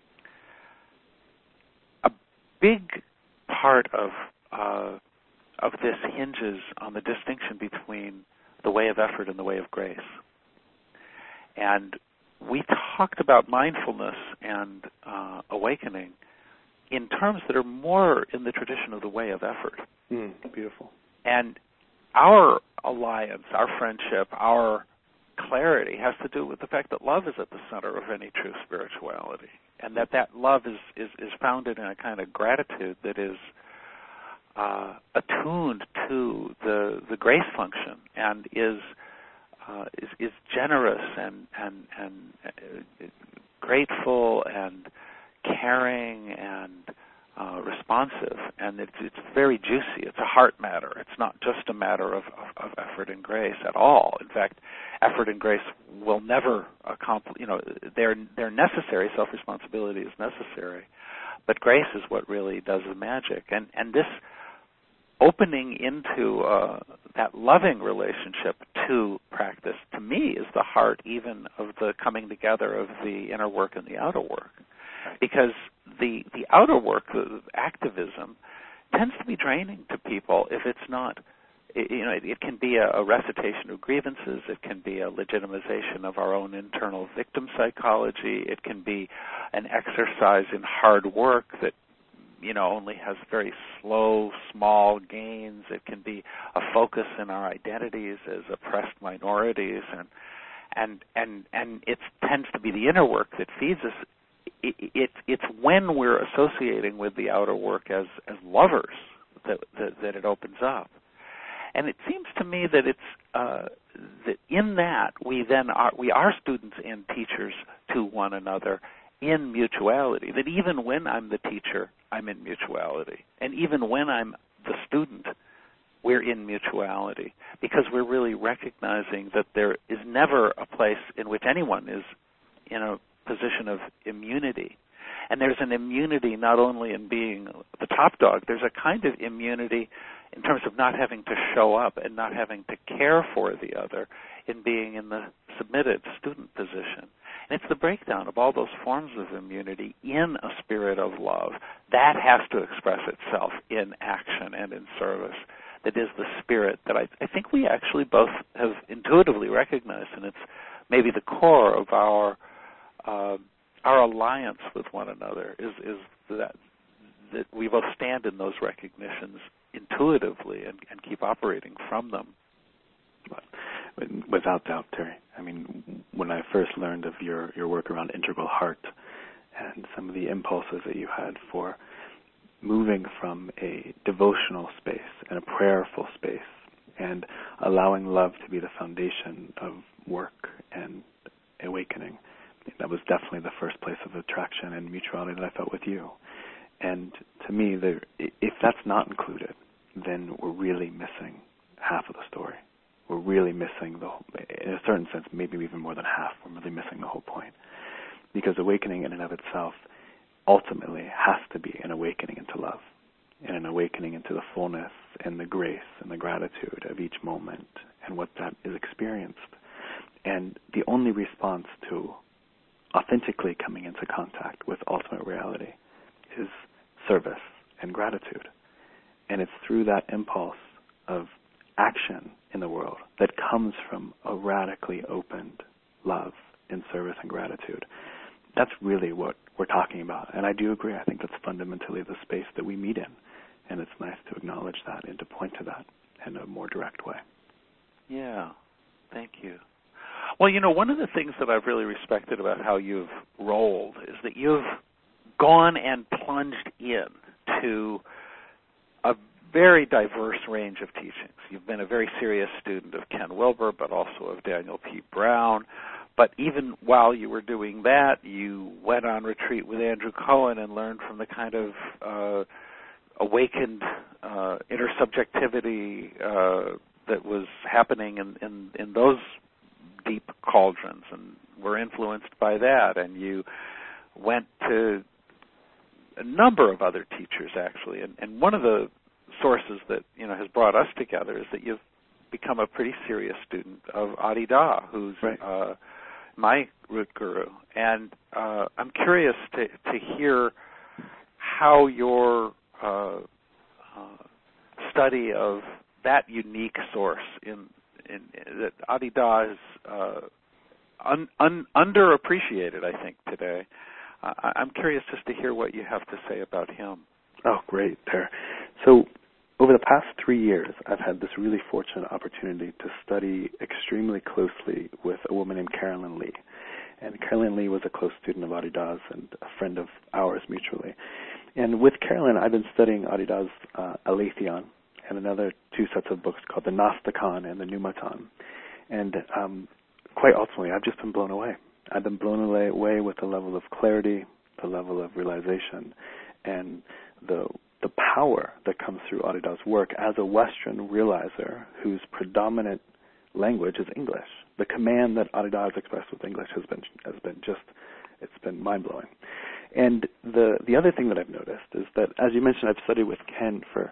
A big part of this hinges on the distinction between the way of effort and the way of grace. And we talked about mindfulness and awakening in terms that are more in the tradition of the way of effort. Beautiful. And our alliance, our friendship, our clarity has to do with the fact that love is at the center of any true spirituality, and that love is founded in a kind of gratitude that is attuned to the grace function and is generous and grateful and caring and responsive, and it's very juicy. It's a heart matter. It's not just a matter of effort and grace at all. In fact, effort and grace will never accomplish. They're necessary. Self-responsibility is necessary, but grace is what really does the magic. And this opening into that loving relationship to practice, to me, is the heart even of the coming together of the inner work and the outer work. Because the outer work, the activism, tends to be draining to people if it's not, it can be a recitation of grievances, it can be a legitimization of our own internal victim psychology, it can be an exercise in hard work that only has very slow, small gains. It can be a focus in our identities as oppressed minorities, and it tends to be the inner work that feeds us. It's when we're associating with the outer work as lovers that it opens up. And it seems to me that it's that in that we are students and teachers to one another in mutuality. That even when I'm the teacher, I'm in mutuality, and even when I'm the student, we're in mutuality, because we're really recognizing that there is never a place in which anyone is in a position of immunity. And there's an immunity not only in being the top dog, there's a kind of immunity in terms of not having to show up and not having to care for the other in being in the submitted student position. And it's the breakdown of all those forms of immunity in a spirit of love. That has to express itself in action and in service. That is the spirit that I think we actually both have intuitively recognized, and it's maybe the core of our alliance with one another is that we both stand in those recognitions intuitively and keep operating from them. Without doubt, Terry. I mean, when I first learned of your work around integral heart and some of the impulses that you had for moving from a devotional space and a prayerful space and allowing love to be the foundation of work and awakening, that was definitely the first place of attraction and mutuality that I felt with you. And to me, if that's not included, then we're really missing half of the story. We're really missing in a certain sense, maybe even more than half, we're really missing the whole point. Because awakening in and of itself ultimately has to be an awakening into love, and an awakening into the fullness and the grace and the gratitude of each moment and what that is experienced. And the only response to authentically coming into contact with ultimate reality is service and gratitude. And it's through that impulse of action in the world that comes from a radically opened love and service and gratitude. That's really what we're talking about. And I do agree. I think that's fundamentally the space that we meet in. And it's nice to acknowledge that and to point to that in a more direct way. Yeah. Thank you. Well, one of the things that I've really respected about how you've rolled is that you've gone and plunged in to a very diverse range of teachings. You've been a very serious student of Ken Wilber, but also of Daniel P. Brown. But even while you were doing that, you went on retreat with Andrew Cohen and learned from the kind of awakened intersubjectivity that was happening in those deep cauldrons, and were influenced by that. And you went to a number of other teachers, actually. And one of the sources that has brought us together is that you've become a pretty serious student of Adi Da, who's right. my root guru. And I'm curious to hear how your study of that unique source in that Adi Da is underappreciated, I think, today. I'm curious just to hear what you have to say about him. Oh, great, Per. So over the past 3 years, I've had this really fortunate opportunity to study extremely closely with a woman named Carolyn Lee. And Carolyn Lee was a close student of Adi Da's and a friend of ours mutually. And with Carolyn, I've been studying Adi Da's Aletheon and another 2 sets of books called the Gnosticon and the Pneumaton. And quite ultimately, I've just been blown away. I've been blown away with the level of clarity, the level of realization, and the power that comes through Adi Da's work as a Western realizer whose predominant language is English. The command that Adi Da has expressed with English has been just, it's been mind-blowing. And the other thing that I've noticed is that, as you mentioned, I've studied with Ken for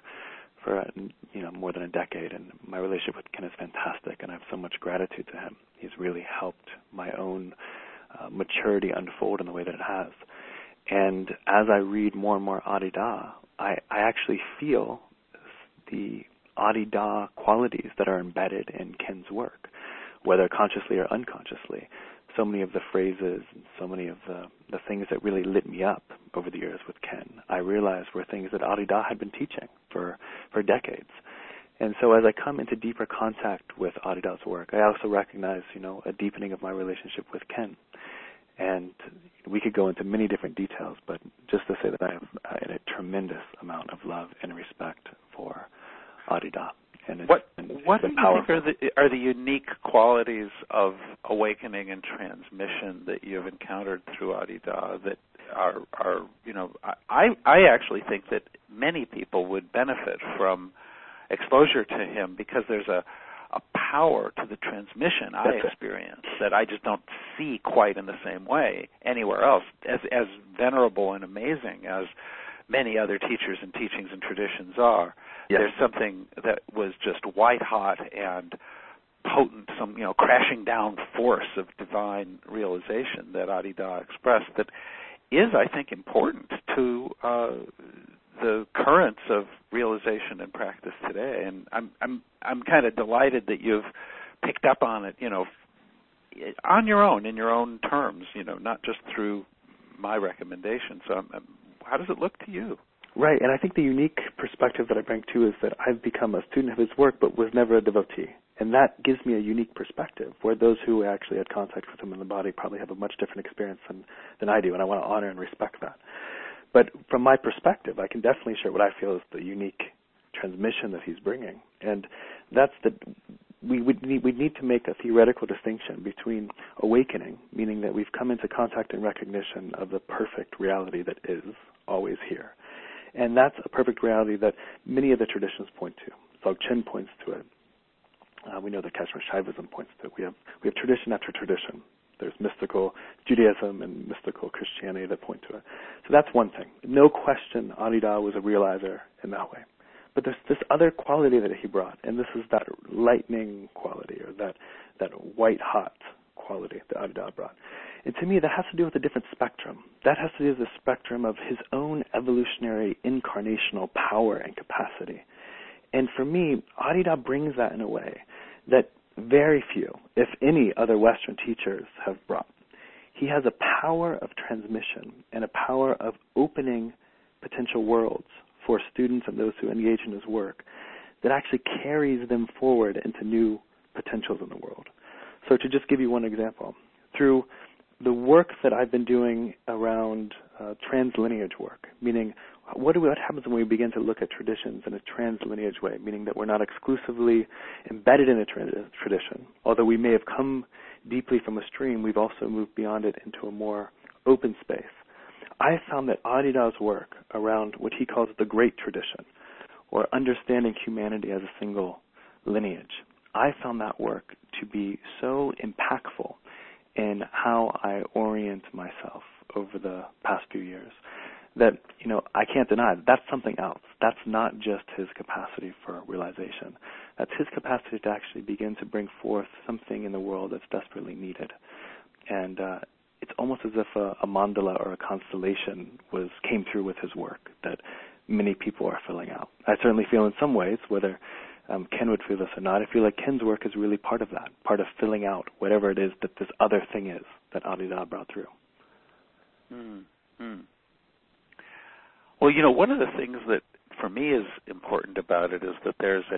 more than a decade, and my relationship with Ken is fantastic, and I have so much gratitude to him. He's really helped my own maturity unfold in the way that it has. And as I read more and more Adi Da, I actually feel the Adi Da qualities that are embedded in Ken's work, whether consciously or unconsciously. So many of the phrases and so many of the things that really lit me up over the years with Ken, I realized were things that Adi Da had been teaching for decades. And so as I come into deeper contact with Adi Da's work, I also recognize, a deepening of my relationship with Ken. And we could go into many different details, but just to say that I have a tremendous amount of love and respect for Adi Da. And what do you think are the unique qualities of awakening and transmission that you have encountered through Adi Da that are I actually think that many people would benefit from exposure to him, because there's a power to the transmission I experience that I just don't see quite in the same way anywhere else, as venerable and amazing as many other teachers and teachings and traditions are. Yes. There's something that was just white hot and potent, some crashing down force of divine realization that Adi Da expressed that is, I think, important to the currents of realization and practice today. And I'm kind of delighted that you've picked up on it, on your own, in your own terms, not just through my recommendation. So how does it look to you? Right, and I think the unique perspective that I bring too is that I've become a student of his work but was never a devotee. And that gives me a unique perspective, where those who actually had contact with him in the body probably have a much different experience than I do, and I want to honor and respect that. But from my perspective, I can definitely share what I feel is the unique transmission that he's bringing. And that's that we need to make a theoretical distinction between awakening, meaning that we've come into contact and recognition of the perfect reality that is always here. And that's a perfect reality that many of the traditions point to. Dzogchen points to it. We know that Kashmir Shaivism points to it. We have tradition after tradition. There's mystical Judaism and mystical Christianity that point to it. So that's one thing. No question, Adi Da was a realizer in that way. But there's this other quality that he brought, and this is that lightning quality, or that white-hot quality that Adi Da brought. And to me, that has to do with a different spectrum. That has to do with the spectrum of his own evolutionary incarnational power and capacity. And for me, Adi Da brings that in a way that very few, if any, other Western teachers have brought. He has a power of transmission and a power of opening potential worlds for students and those who engage in his work that actually carries them forward into new potentials in the world. So to just give you one example, through the work that I've been doing around translineage work, meaning what happens when we begin to look at traditions in a translineage way, meaning that we're not exclusively embedded in a tradition. Although we may have come deeply from a stream, we've also moved beyond it into a more open space. I found that Adi Da's work around what he calls the great tradition, or understanding humanity as a single lineage, I found that work to be so impactful in how I orient myself over the past few years that, I can't deny that's something else. That's not just his capacity for realization. That's his capacity to actually begin to bring forth something in the world that's desperately needed. And it's almost as if a mandala or a constellation came through with his work that many people are filling out. I certainly feel in some ways, whether Ken would feel this or not, I feel like Ken's work is really part of that, part of filling out whatever it is that this other thing is that Adida brought through. Mm-hmm. Well, one of the things that for me is important about it is that there is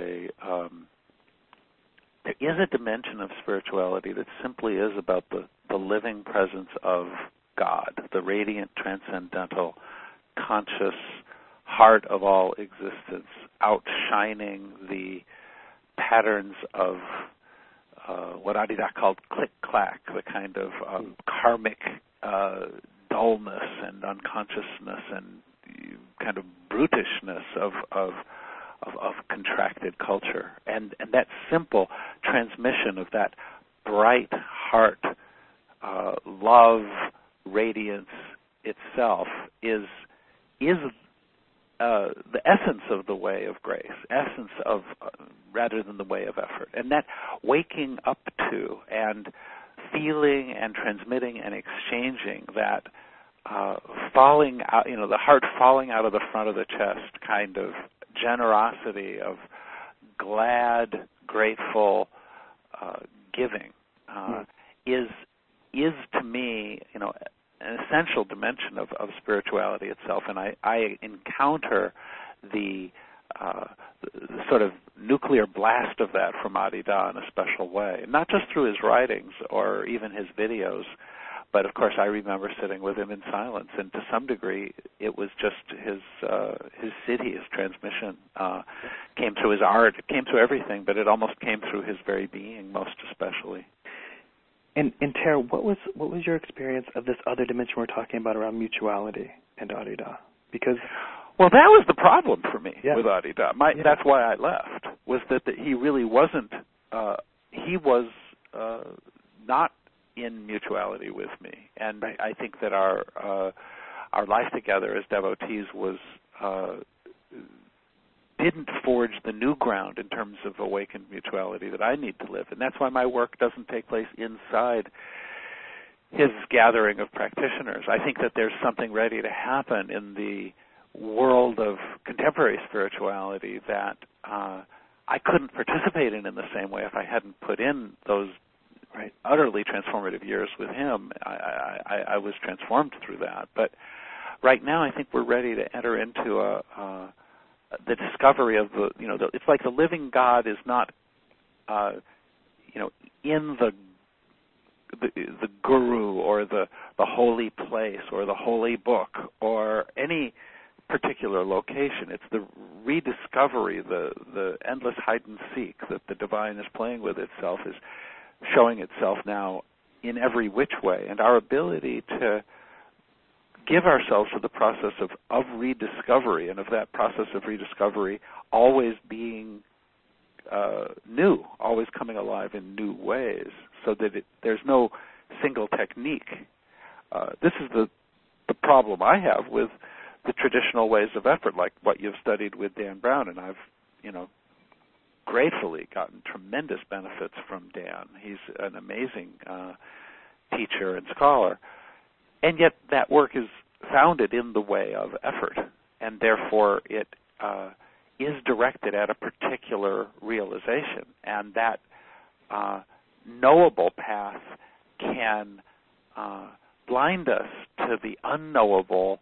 a dimension of spirituality that simply is about the living presence of God, the radiant, transcendental, conscious heart of all existence, outshining the patterns of what Adida called click-clack, the kind of karmic dullness and unconsciousness and kind of brutishness of contracted culture. And that simple transmission of that bright heart, love, radiance itself is the essence of the way of grace, essence of rather than the way of effort. And that waking up to and feeling and transmitting and exchanging that falling out, the heart falling out of the front of the chest kind of generosity of glad, grateful giving is to me, an essential dimension of spirituality itself, and I encounter the sort of nuclear blast of that from Adida in a special way, not just through his writings or even his videos, but of course I remember sitting with him in silence, and to some degree it was just his city, his transmission came through his art, it came through everything, but it almost came through his very being most especially. And Tara, what was your experience of this other dimension we're talking about around mutuality and Adida? Because that was the problem for me with Adida. That's why I left. Was that he really wasn't. He was not in mutuality with me, and right. I think that our life together as devotees was. Didn't forge the new ground in terms of awakened mutuality that I need to live. And that's why my work doesn't take place inside his gathering of practitioners. I think that there's something ready to happen in the world of contemporary spirituality that I couldn't participate in the same way if I hadn't put in those utterly transformative years with him. I was transformed through that. But right now I think we're ready to enter into the discovery of it's like the living God is not, in the guru or the holy place or the holy book or any particular location. It's the rediscovery, the endless hide and seek that the divine is playing with itself, is showing itself now in every which way, and our ability to give ourselves to the process of rediscovery, and of that process of rediscovery always being new, always coming alive in new ways, so that there's no single technique. This is the problem I have with the traditional ways of effort, like what you've studied with Dan Brown, and I've, gratefully gotten tremendous benefits from Dan. He's an amazing teacher and scholar. And yet that work is founded in the way of effort, and therefore it is directed at a particular realization. And that knowable path can blind us to the unknowable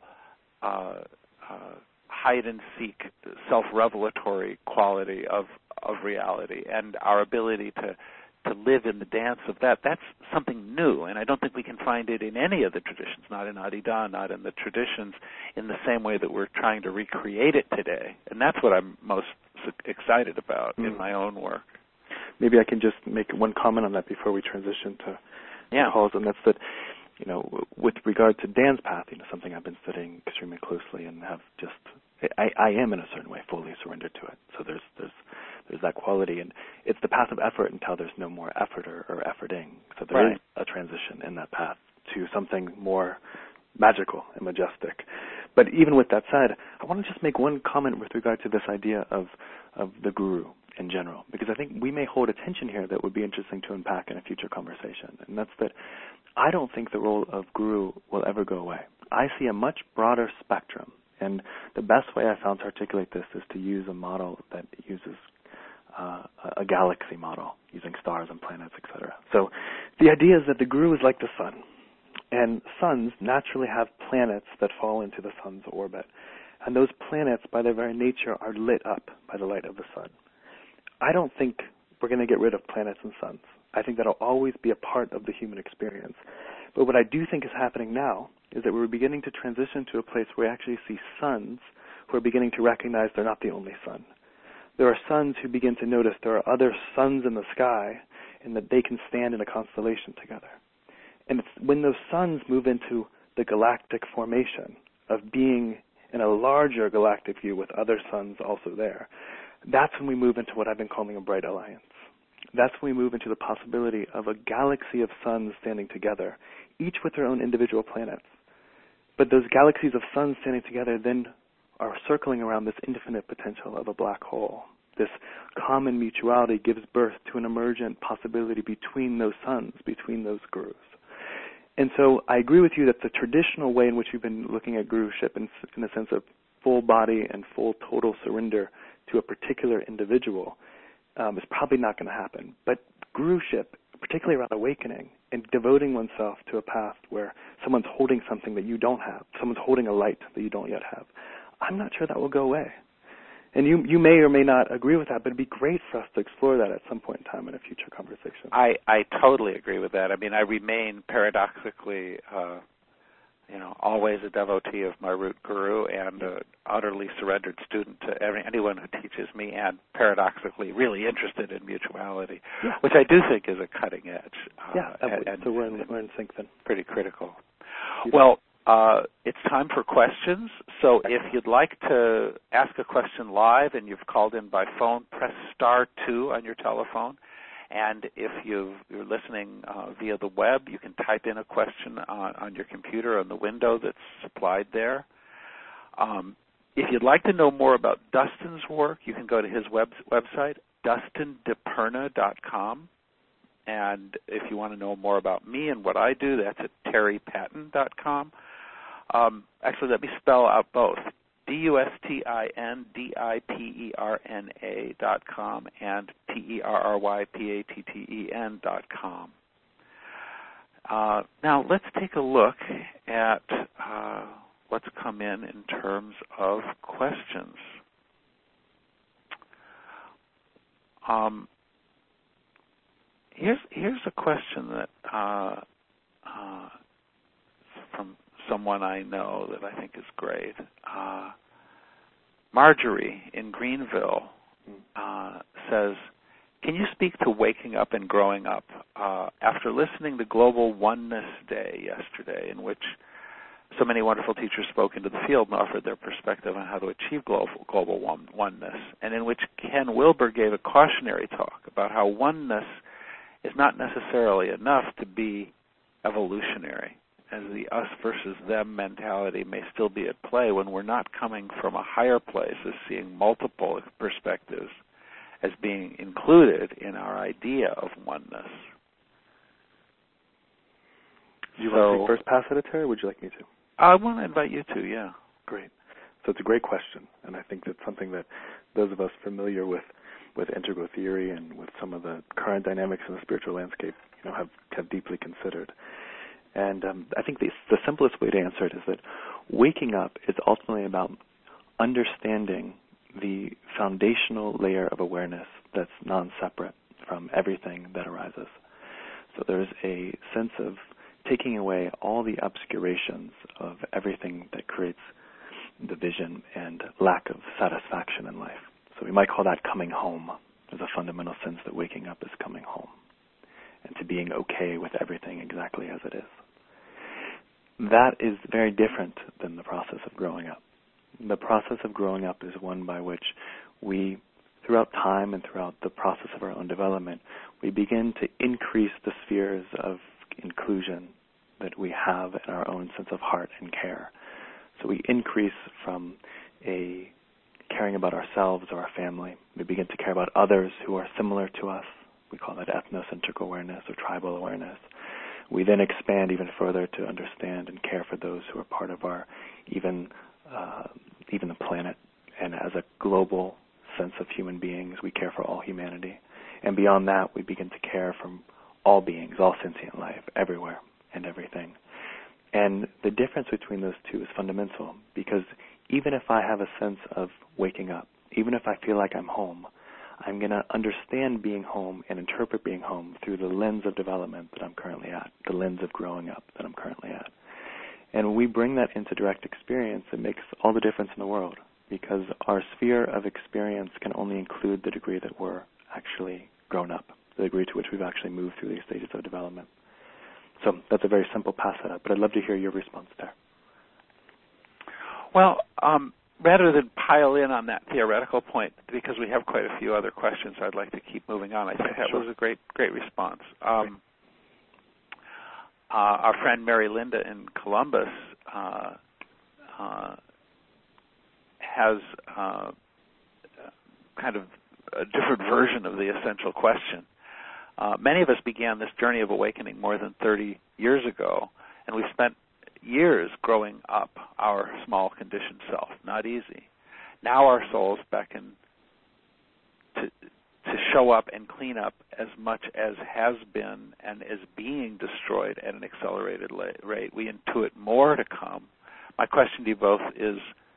hide-and-seek, self-revelatory quality of reality, and our ability to live in the dance of that. That's something new, and I don't think we can find it in any of the traditions, not in Adida, not in the traditions, in the same way that we're trying to recreate it today. And that's what I'm most excited about in my own work. Maybe I can just make one comment on that before we transition to Paul's, and that's that, with regard to Dan's path, something I've been studying extremely closely and have just, I am in a certain way fully surrendered to it. So there's that quality, and it's the path of effort until there's no more effort or efforting. So there is a transition in that path to something more magical and majestic. But even with that said, I want to just make one comment with regard to this idea of the guru in general, because I think we may hold a tension here that would be interesting to unpack in a future conversation, and that's that I don't think the role of guru will ever go away. I see a much broader spectrum, and the best way I found to articulate this is to use a model that uses a galaxy model, using stars and planets, etc. So the idea is that the guru is like the sun, and suns naturally have planets that fall into the sun's orbit, and those planets, by their very nature, are lit up by the light of the sun. I don't think we're going to get rid of planets and suns. I think that'll always be a part of the human experience. But what I do think is happening now is that we're beginning to transition to a place where we actually see suns who are beginning to recognize they're not the only sun. There are suns who begin to notice there are other suns in the sky and that they can stand in a constellation together. And it's when those suns move into the galactic formation of being in a larger galactic view with other suns also there, that's when we move into what I've been calling a bright alliance. That's when we move into the possibility of a galaxy of suns standing together, each with their own individual planets. But those galaxies of suns standing together then are circling around this infinite potential of a black hole. This common mutuality gives birth to an emergent possibility between those suns, between those gurus. And so I agree with you that the traditional way in which we've been looking at guruship in the sense of full body and full total surrender to a particular individual is probably not going to happen. But guruship, particularly around awakening and devoting oneself to a path where someone's holding something that you don't have, someone's holding a light that you don't yet have, I'm not sure that will go away. And you may or may not agree with that, but it'd be great for us to explore that at some point in time in a future conversation. I totally agree with that. I mean, I remain paradoxically, always a devotee of my root guru and an utterly surrendered student to anyone who teaches me, and paradoxically really interested in mutuality, which I do think is a cutting edge. So we're in sync then. Pretty critical. Well, it's time for questions. So if you'd like to ask a question live and you've called in by phone, press *2 on your telephone. And if you're listening via the web, you can type in a question on your computer on the window that's supplied there. If you'd like to know more about Dustin's work, you can go to his website, dustindiperna.com. And if you want to know more about me and what I do, that's at terrypatten.com. Actually, let me spell out both, DUSTINDIPERNA.com and TERRYPATTEN.com. Now, let's take a look at what's come in terms of questions. Here's a question that from someone I know that I think is great. Marjorie in Greenville says, can you speak to waking up and growing up? After listening to Global Oneness Day yesterday, in which so many wonderful teachers spoke into the field and offered their perspective on how to achieve global oneness, and in which Ken Wilber gave a cautionary talk about how oneness is not necessarily enough to be evolutionary, as the us versus them mentality may still be at play when we're not coming from a higher place as seeing multiple perspectives as being included in our idea of oneness. Do you want to take first pass at it, Terry, or would you like me to? I want to invite you to, yeah. Great. So it's a great question, and I think that's something that those of us familiar with integral theory and with some of the current dynamics in the spiritual landscape, have deeply considered. And I think the simplest way to answer it is that waking up is ultimately about understanding the foundational layer of awareness that's non-separate from everything that arises. So there's a sense of taking away all the obscurations of everything that creates division and lack of satisfaction in life. So we might call that coming home. There's a fundamental sense that waking up is coming home and to being okay with everything exactly as it is. That is very different than the process of growing up. The process of growing up is one by which we, throughout time and throughout the process of our own development, we begin to increase the spheres of inclusion that we have in our own sense of heart and care. So we increase from a caring about ourselves or our family. We begin to care about others who are similar to us. We call that ethnocentric awareness or tribal awareness. We then expand even further to understand and care for those who are part of our even the planet. And as a global sense of human beings, we care for all humanity. And beyond that, we begin to care for all beings, all sentient life, everywhere and everything. And the difference between those two is fundamental, because even if I have a sense of waking up, even if I feel like I'm home, I'm going to understand being home and interpret being home through the lens of development that I'm currently at, the lens of growing up that I'm currently at. And when we bring that into direct experience, it makes all the difference in the world, because our sphere of experience can only include the degree that we're actually grown up, the degree to which we've actually moved through these stages of development. So that's a very simple pass it up, but I'd love to hear your response there. Well, rather than pile in on that theoretical point, because we have quite a few other questions, I'd like to keep moving on. I think that was a great response. Our friend Mary Linda in Columbus has kind of a different version of the essential question. Many of us began this journey of awakening more than 30 years ago, and we've spent years growing up our small conditioned self. Not easy. Now our souls beckon to show up and clean up as much as has been and is being destroyed at an accelerated rate. We intuit more to come. My question to you both is,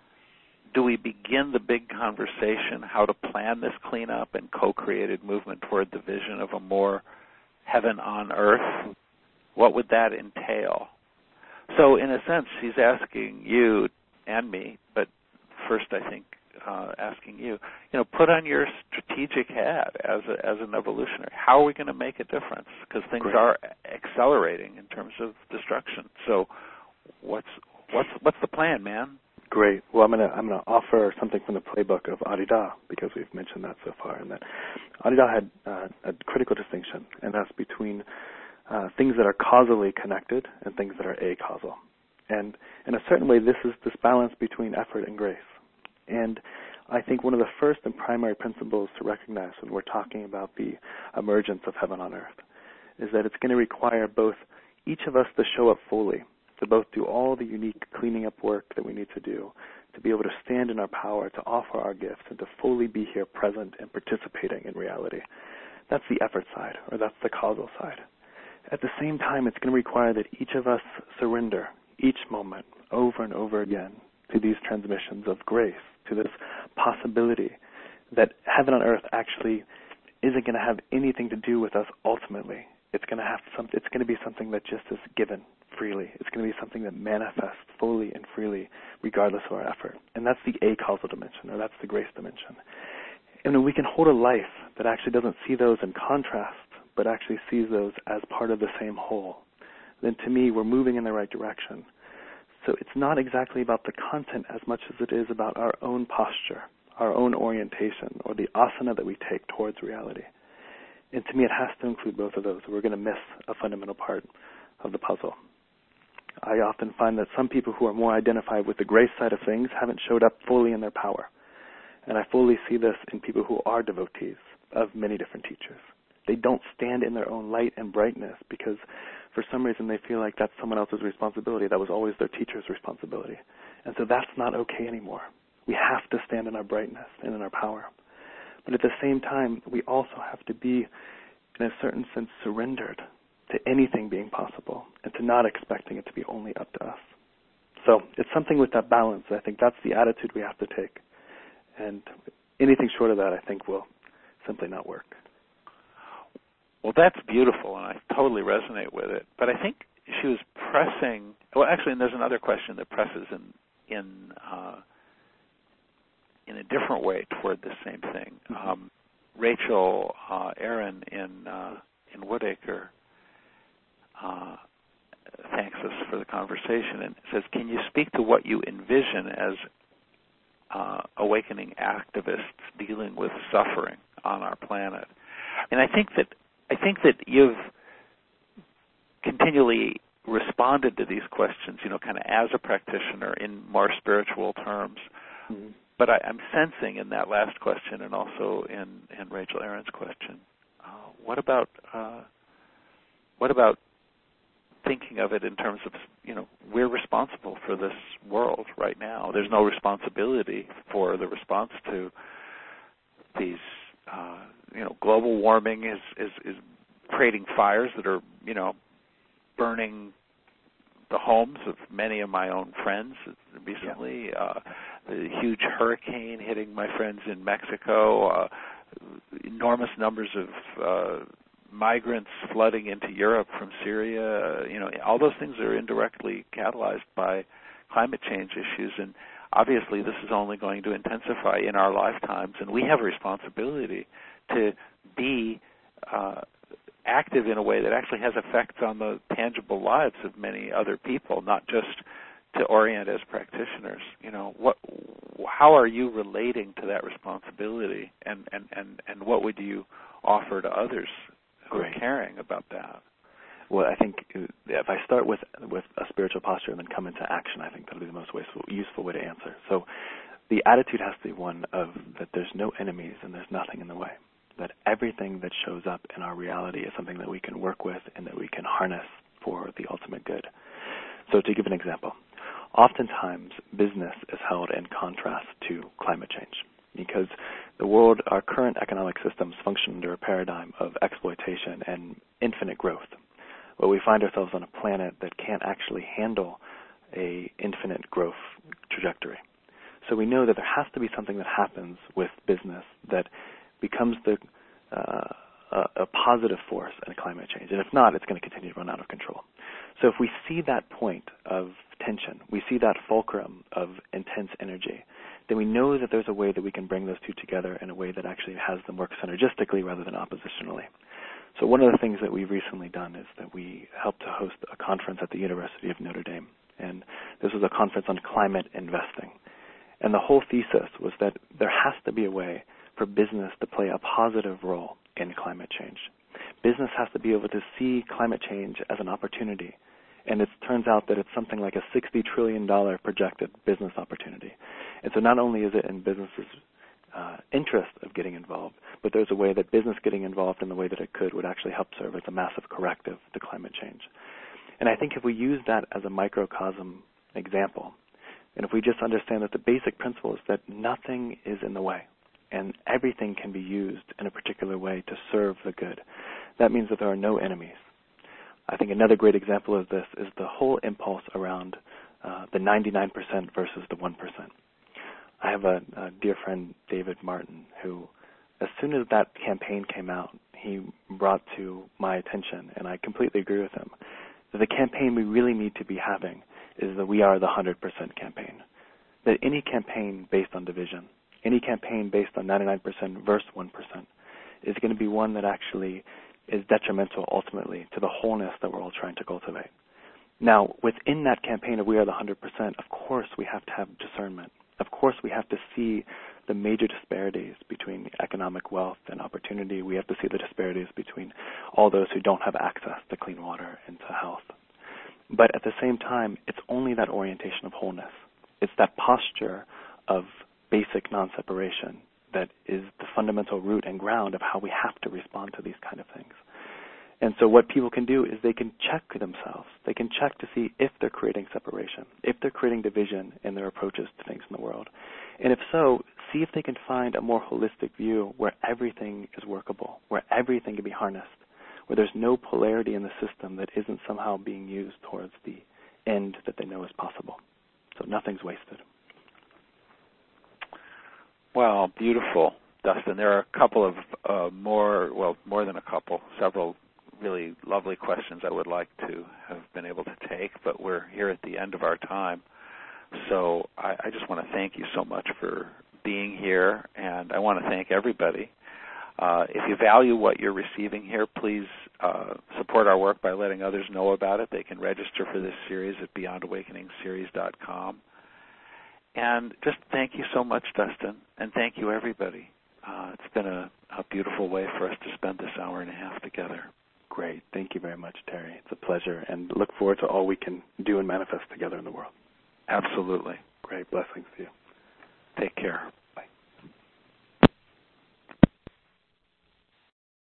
do we begin the big conversation how to plan this cleanup and co-created movement toward the vision of a more heaven on earth? What would that entail? So in a sense, he's asking you and me, but first I think asking you, put on your strategic hat as an evolutionary. How are we going to make a difference? Because things are accelerating in terms of destruction. So what's the plan, man? Great. Well, I'm gonna offer something from the playbook of Arrida, because we've mentioned that so far, and that Arrida had a critical distinction, and that's between things that are causally connected and things that are acausal. And in a certain way, this is this balance between effort and grace. And I think one of the first and primary principles to recognize when we're talking about the emergence of heaven on earth is that it's going to require both each of us to show up fully, to both do all the unique cleaning up work that we need to do, to be able to stand in our power, to offer our gifts, and to fully be here present and participating in reality. That's the effort side, or that's the causal side. At the same time, it's going to require that each of us surrender each moment over and over again to these transmissions of grace, to this possibility that heaven on earth actually isn't going to have anything to do with us ultimately. It's going to be something that just is given freely. It's going to be something that manifests fully and freely regardless of our effort. And that's the acausal dimension, or that's the grace dimension. And when we can hold a life that actually doesn't see those in contrast, but actually sees those as part of the same whole, then to me, we're moving in the right direction. So it's not exactly about the content as much as it is about our own posture, our own orientation, or the asana that we take towards reality. And to me, it has to include both of those. We're going to miss a fundamental part of the puzzle. I often find that some people who are more identified with the grace side of things haven't showed up fully in their power. And I fully see this in people who are devotees of many different teachers. They don't stand in their own light and brightness because for some reason they feel like that's someone else's responsibility. That was always their teacher's responsibility. And so that's not okay anymore. We have to stand in our brightness and in our power. But at the same time, we also have to be, in a certain sense, surrendered to anything being possible and to not expecting it to be only up to us. So it's something with that balance. I think that's the attitude we have to take. And anything short of that, I think, will simply not work. Well, that's beautiful, and I totally resonate with it. But I think she was pressing. Well, actually, and there's another question that presses in a different way toward the same thing. Mm-hmm. Rachel Aaron in Woodacre thanks us for the conversation and says, "Can you speak to what you envision as awakening activists dealing with suffering on our planet?" And I think that you've continually responded to these questions, kind of as a practitioner in more spiritual terms. Mm-hmm. But I'm sensing in that last question and also in Rachel Aaron's question, what about thinking of it in terms of, we're responsible for this world right now. There's no responsibility for the response to these, global warming is creating fires that are, burning the homes of many of my own friends recently. The huge hurricane hitting my friends in Mexico, enormous numbers of migrants flooding into Europe from Syria, all those things are indirectly catalyzed by climate change issues, and obviously this is only going to intensify in our lifetimes, and we have a responsibility to be active in a way that actually has effects on the tangible lives of many other people, not just to orient as practitioners. How are you relating to that responsibility, and what would you offer to others who are caring about that? Well, I think if I start with a spiritual posture and then come into action, I think that'll be the most useful way to answer. So the attitude has to be one of that there's no enemies and there's nothing in the way, that everything that shows up in our reality is something that we can work with and that we can harness for the ultimate good. So to give an example, oftentimes business is held in contrast to climate change, because the world, our current economic systems function under a paradigm of exploitation and infinite growth. Well, we find ourselves on a planet that can't actually handle a infinite growth trajectory. So we know that there has to be something that happens with business that becomes a positive force in climate change. And if not, it's going to continue to run out of control. So if we see that point of tension, we see that fulcrum of intense energy, then we know that there's a way that we can bring those two together in a way that actually has them work synergistically rather than oppositionally. So one of the things that we've recently done is that we helped to host a conference at the University of Notre Dame. And this was a conference on climate investing. And the whole thesis was that there has to be a way for business to play a positive role in climate change. Business has to be able to see climate change as an opportunity. And it turns out that it's something like a $60 trillion projected business opportunity. And so not only is it in businesses' interest of getting involved, but there's a way that business getting involved in the way that it could would actually help serve as a massive corrective to climate change. And I think if we use that as a microcosm example, and if we just understand that the basic principle is that nothing is in the way, and everything can be used in a particular way to serve the good, that means that there are no enemies. I think another great example of this is the whole impulse around the 99% versus the 1%. I have a dear friend, David Martin, who, as soon as that campaign came out, he brought to my attention, and I completely agree with him, that the campaign we really need to be having is that we are the 100% campaign. That any campaign based on division, any campaign based on 99% versus 1%, is going to be one that actually is detrimental ultimately to the wholeness that we're all trying to cultivate. Now, within that campaign of we are the 100%, of course we have to have discernment. Of course we have to see the major disparities between economic wealth and opportunity. We have to see the disparities between all those who don't have access to clean water and to health. But at the same time, it's only that orientation of wholeness. It's that posture of basic non-separation that is the fundamental root and ground of how we have to respond to these kind of things. And so what people can do is they can check themselves. They can check to see if they're creating separation, if they're creating division in their approaches to things in the world. And if so, see if they can find a more holistic view where everything is workable, where everything can be harnessed, where there's no polarity in the system that isn't somehow being used towards the end that they know is possible. So nothing's wasted. Well, beautiful, Dustin. There are a couple of more than a couple, several really lovely questions I would like to have been able to take, but we're here at the end of our time. So I just want to thank you so much for being here, and I want to thank everybody. If you value what you're receiving here, please support our work by letting others know about it. They can register for this series at BeyondAwakeningSeries.com. And just thank you so much, Dustin, and thank you, everybody. It's been a beautiful way for us to spend this hour and a half together. Great. Thank you very much, Terry. It's a pleasure, and look forward to all we can do and manifest together in the world. Absolutely. Great. Blessings to you. Take care.